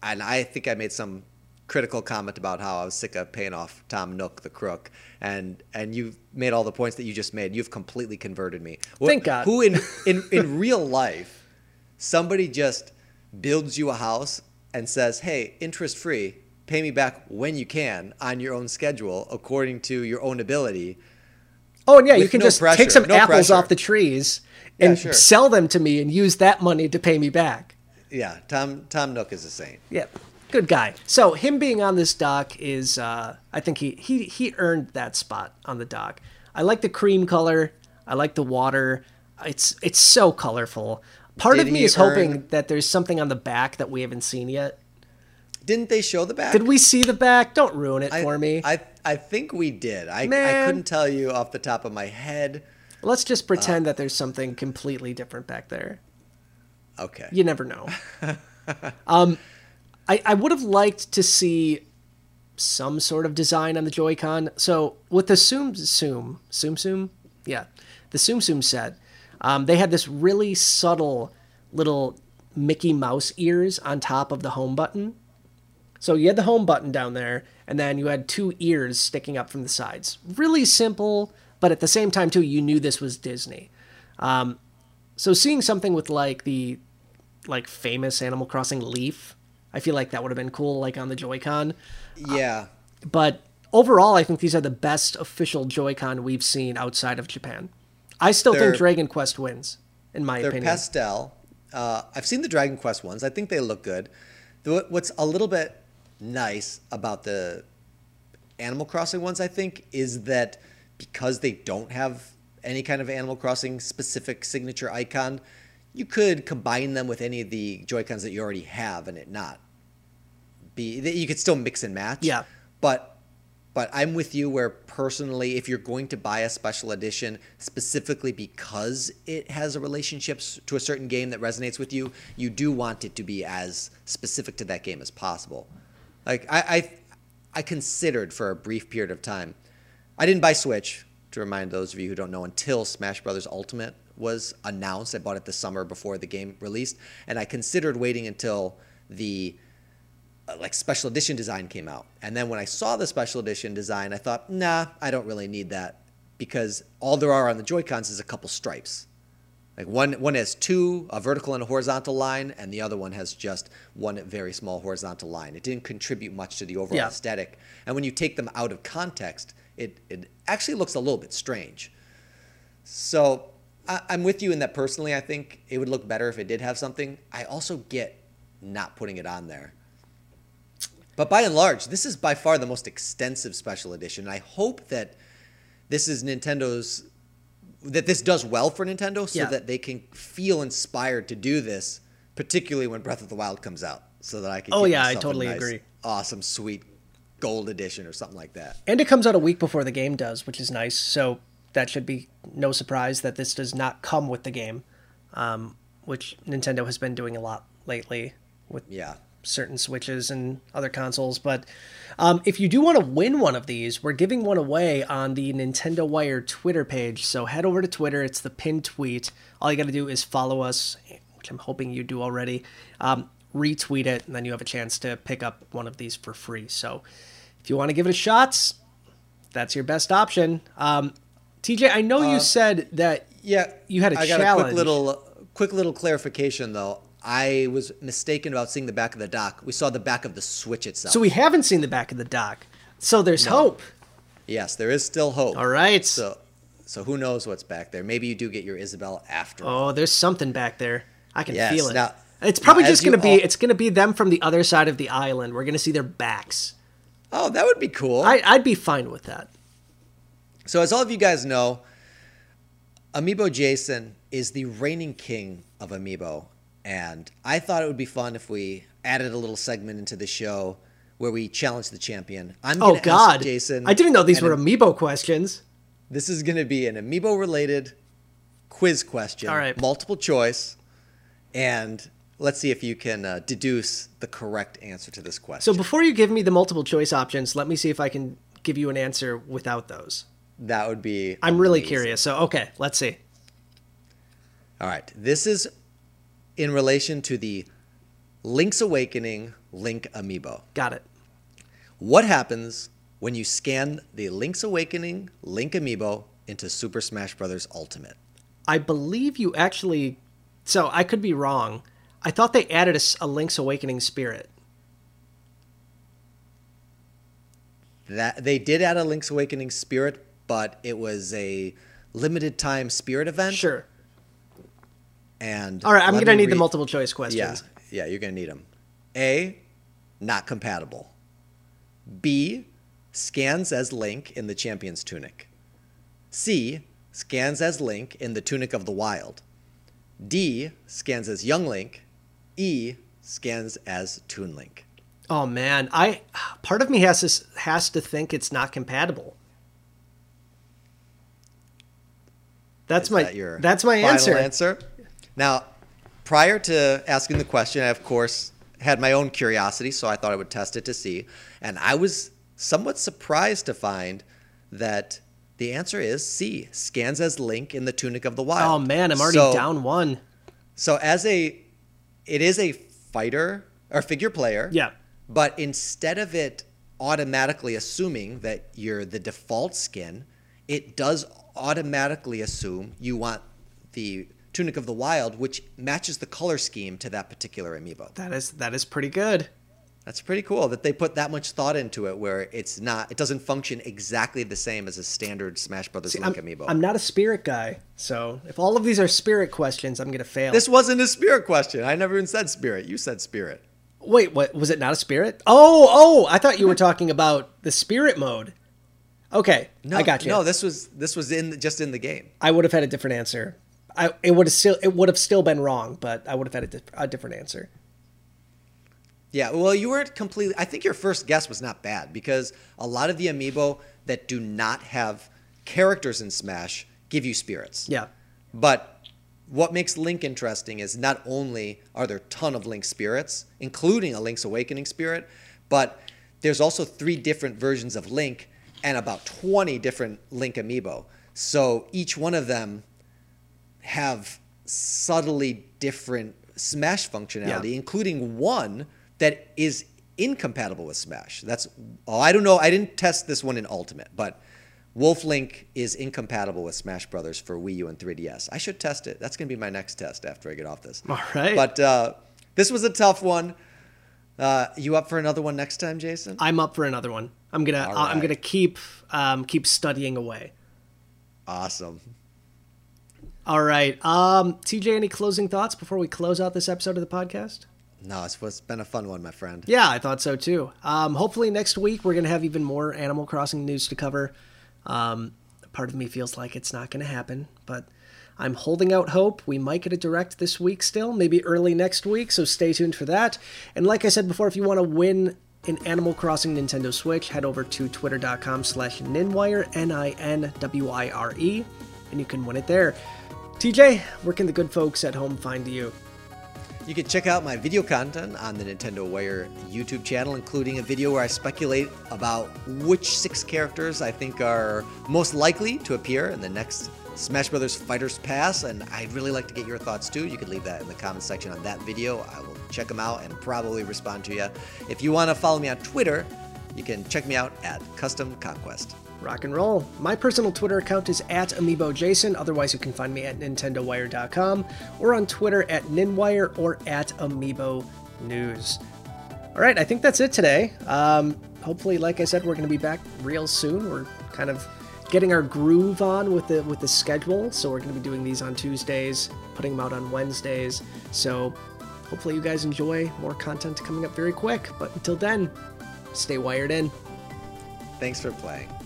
I think I made some critical comment about how I was sick of paying off Tom Nook the crook, and you made all the points that you just made. You've completely converted me. Thank God. Who in real life, somebody just builds you a house and says, hey, interest free, pay me back when you can on your own schedule according to your own ability. Oh, and you can just take some apples off the trees and sell them to me and use that money to pay me back. Yeah, Tom Nook is a saint. Yeah, good guy. So him being on this dock is, I think he earned that spot on the dock. I like the cream color. I like the water. It's so colorful. Part of me is hoping that there's something on the back that we haven't seen yet. Didn't they show the back? Did we see the back? Don't ruin it for me. I think we did. I couldn't tell you off the top of my head. Let's just pretend that there's something completely different back there. Okay. You never know. I would have liked to see some sort of design on the Joy-Con. So with the Tsum Tsum? Yeah. The Tsum Tsum set, they had this really subtle little Mickey Mouse ears on top of the home button. So you had the home button down there, and then you had two ears sticking up from the sides. Really simple, but at the same time, too, you knew this was Disney. So seeing something with the famous Animal Crossing leaf, I feel like that would have been cool, like on the Joy-Con. Yeah. But overall, I think these are the best official Joy-Con we've seen outside of Japan. I still think Dragon Quest wins, in my opinion. They're pastel. I've seen the Dragon Quest ones. I think they look good. What's a little bit nice about the Animal Crossing ones, I think, is that because they don't have any kind of Animal Crossing specific signature icon, you could combine them with any of the Joy-Cons that you already have and it not be. You could still mix and match. Yeah. But I'm with you where personally, if you're going to buy a special edition specifically because it has a relationship to a certain game that resonates with you, you do want it to be as specific to that game as possible. Like I considered for a brief period of time. I didn't buy Switch, to remind those of you who don't know, until Smash Bros. Ultimate was announced. I bought it the summer before the game released, and I considered waiting until the special edition design came out. And then when I saw the special edition design, I thought, nah, I don't really need that, because all there are on the Joy-Cons is a couple stripes. Like one has two, a vertical and a horizontal line, and the other one has just one very small horizontal line. It didn't contribute much to the overall aesthetic. And when you take them out of context, it actually looks a little bit strange. So I'm with you in that personally. I think it would look better if it did have something. I also get not putting it on there. But by and large, this is by far the most extensive special edition. I hope that this is Nintendo's, that this does well for Nintendo so that they can feel inspired to do this, particularly when Breath of the Wild comes out, so that I can get I totally agree. Awesome, sweet gold edition or something like that. And it comes out a week before the game does, which is nice. So that should be no surprise that this does not come with the game, which Nintendo has been doing a lot lately with certain Switches and other consoles. But if you do want to win one of these, we're giving one away on the Nintendo Wire Twitter page. So head over to Twitter. It's the pinned tweet. All you got to do is follow us, which I'm hoping you do already. Retweet it, and then you have a chance to pick up one of these for free. So if you want to give it a shot, that's your best option. TJ, I know you said that you had a challenge. I got a quick little clarification, though. I was mistaken about seeing the back of the dock. We saw the back of the Switch itself. So we haven't seen the back of the dock. So there's hope. Yes, there is still hope. All right. So who knows what's back there? Maybe you do get your Isabelle after all. Oh, there's something back there. I can feel it. Now, it's probably just going to be it's going to be them from the other side of the island. We're going to see their backs. Oh, that would be cool. I'd be fine with that. So as all of you guys know, Amiibo Jason is the reigning king of Amiibo. And I thought it would be fun if we added a little segment into the show where we challenge the champion. I'm going to ask Jason. I didn't know these were Amiibo questions. This is going to be an Amiibo-related quiz question. All right. Multiple choice. And let's see if you can deduce the correct answer to this question. So before you give me the multiple choice options, let me see if I can give you an answer without those. That would be I'm really curious. So, okay, let's see. All right. This is in relation to the Link's Awakening Link Amiibo. Got it. What happens when you scan the Link's Awakening Link Amiibo into Super Smash Bros. Ultimate? I believe you actually... So, I could be wrong. I thought they added a Link's Awakening Spirit. That they did add a Link's Awakening Spirit, but it was a limited time Spirit event. Sure. And all right, I'm going to need the multiple choice questions. Yeah, you're going to need them. A, not compatible. B, scans as Link in the Champion's Tunic. C, scans as Link in the Tunic of the Wild. D, scans as Young Link. E, scans as Toon Link. Oh man, part of me has to think it's not compatible. That's my answer. Now, prior to asking the question, I, of course, had my own curiosity, so I thought I would test it to see. And I was somewhat surprised to find that the answer is C, scans as Link in the Tunic of the Wild. Oh, man, I'm already down one. So it is a fighter or figure player. Yeah. But instead of it automatically assuming that you're the default skin, it does automatically assume you want the Tunic of the Wild, which matches the color scheme to that particular amiibo. That is pretty good. That's pretty cool that they put that much thought into it, where it doesn't function exactly the same as a standard Smash Brothers Link amiibo. I'm not a spirit guy, so if all of these are spirit questions, I'm gonna fail. This wasn't a spirit question. I never even said spirit. You said spirit. Wait, what was it? Not a spirit? Oh! I thought you were talking about the spirit mode. Okay, no, I got you. No, this was just in the game. I would have had a different answer. It would have still been wrong, but I would have had a different answer. Yeah, well, you weren't completely... I think your first guess was not bad, because a lot of the amiibo that do not have characters in Smash give you spirits. Yeah. But what makes Link interesting is not only are there a ton of Link spirits, including a Link's Awakening spirit, but there's also 3 different versions of Link and about 20 different Link amiibo. So each one of them have subtly different Smash functionality, including one that is incompatible with Smash. I don't know. I didn't test this one in Ultimate, but Wolf Link is incompatible with Smash Brothers for Wii U and 3DS. I should test it. That's going to be my next test after I get off this. All right. But this was a tough one. You up for another one next time, Jason? I'm up for another one. I'm gonna keep studying away. Awesome. All right. TJ, any closing thoughts before we close out this episode of the podcast? No, it's been a fun one, my friend. Yeah, I thought so too. Hopefully next week we're gonna have even more Animal Crossing news to cover. Part of me feels like it's not gonna happen, but I'm holding out hope. We might get a direct this week still, maybe early next week, so stay tuned for that. And like I said before, if you want to win an Animal Crossing Nintendo Switch, head over to twitter.com/Ninwire, Ninwire, and you can win it there. TJ, where can the good folks at home find you? You can check out my video content on the Nintendo Wire YouTube channel, including a video where I speculate about which 6 characters I think are most likely to appear in the next Smash Brothers Fighters Pass, and I'd really like to get your thoughts too. You can leave that in the comment section on that video. I will check them out and probably respond to you. If you want to follow me on Twitter, you can check me out at Custom Conquest. Rock and roll. My personal Twitter account is @AmiiboJason. Otherwise, you can find me at NintendoWire.com or on Twitter at Ninwire or at AmiiboNews. All right, I think that's it today. Hopefully, like I said, we're going to be back real soon. We're kind of getting our groove on with the schedule, so we're going to be doing these on Tuesdays, putting them out on Wednesdays. So hopefully you guys enjoy more content coming up very quick. But until then, stay wired in. Thanks for playing.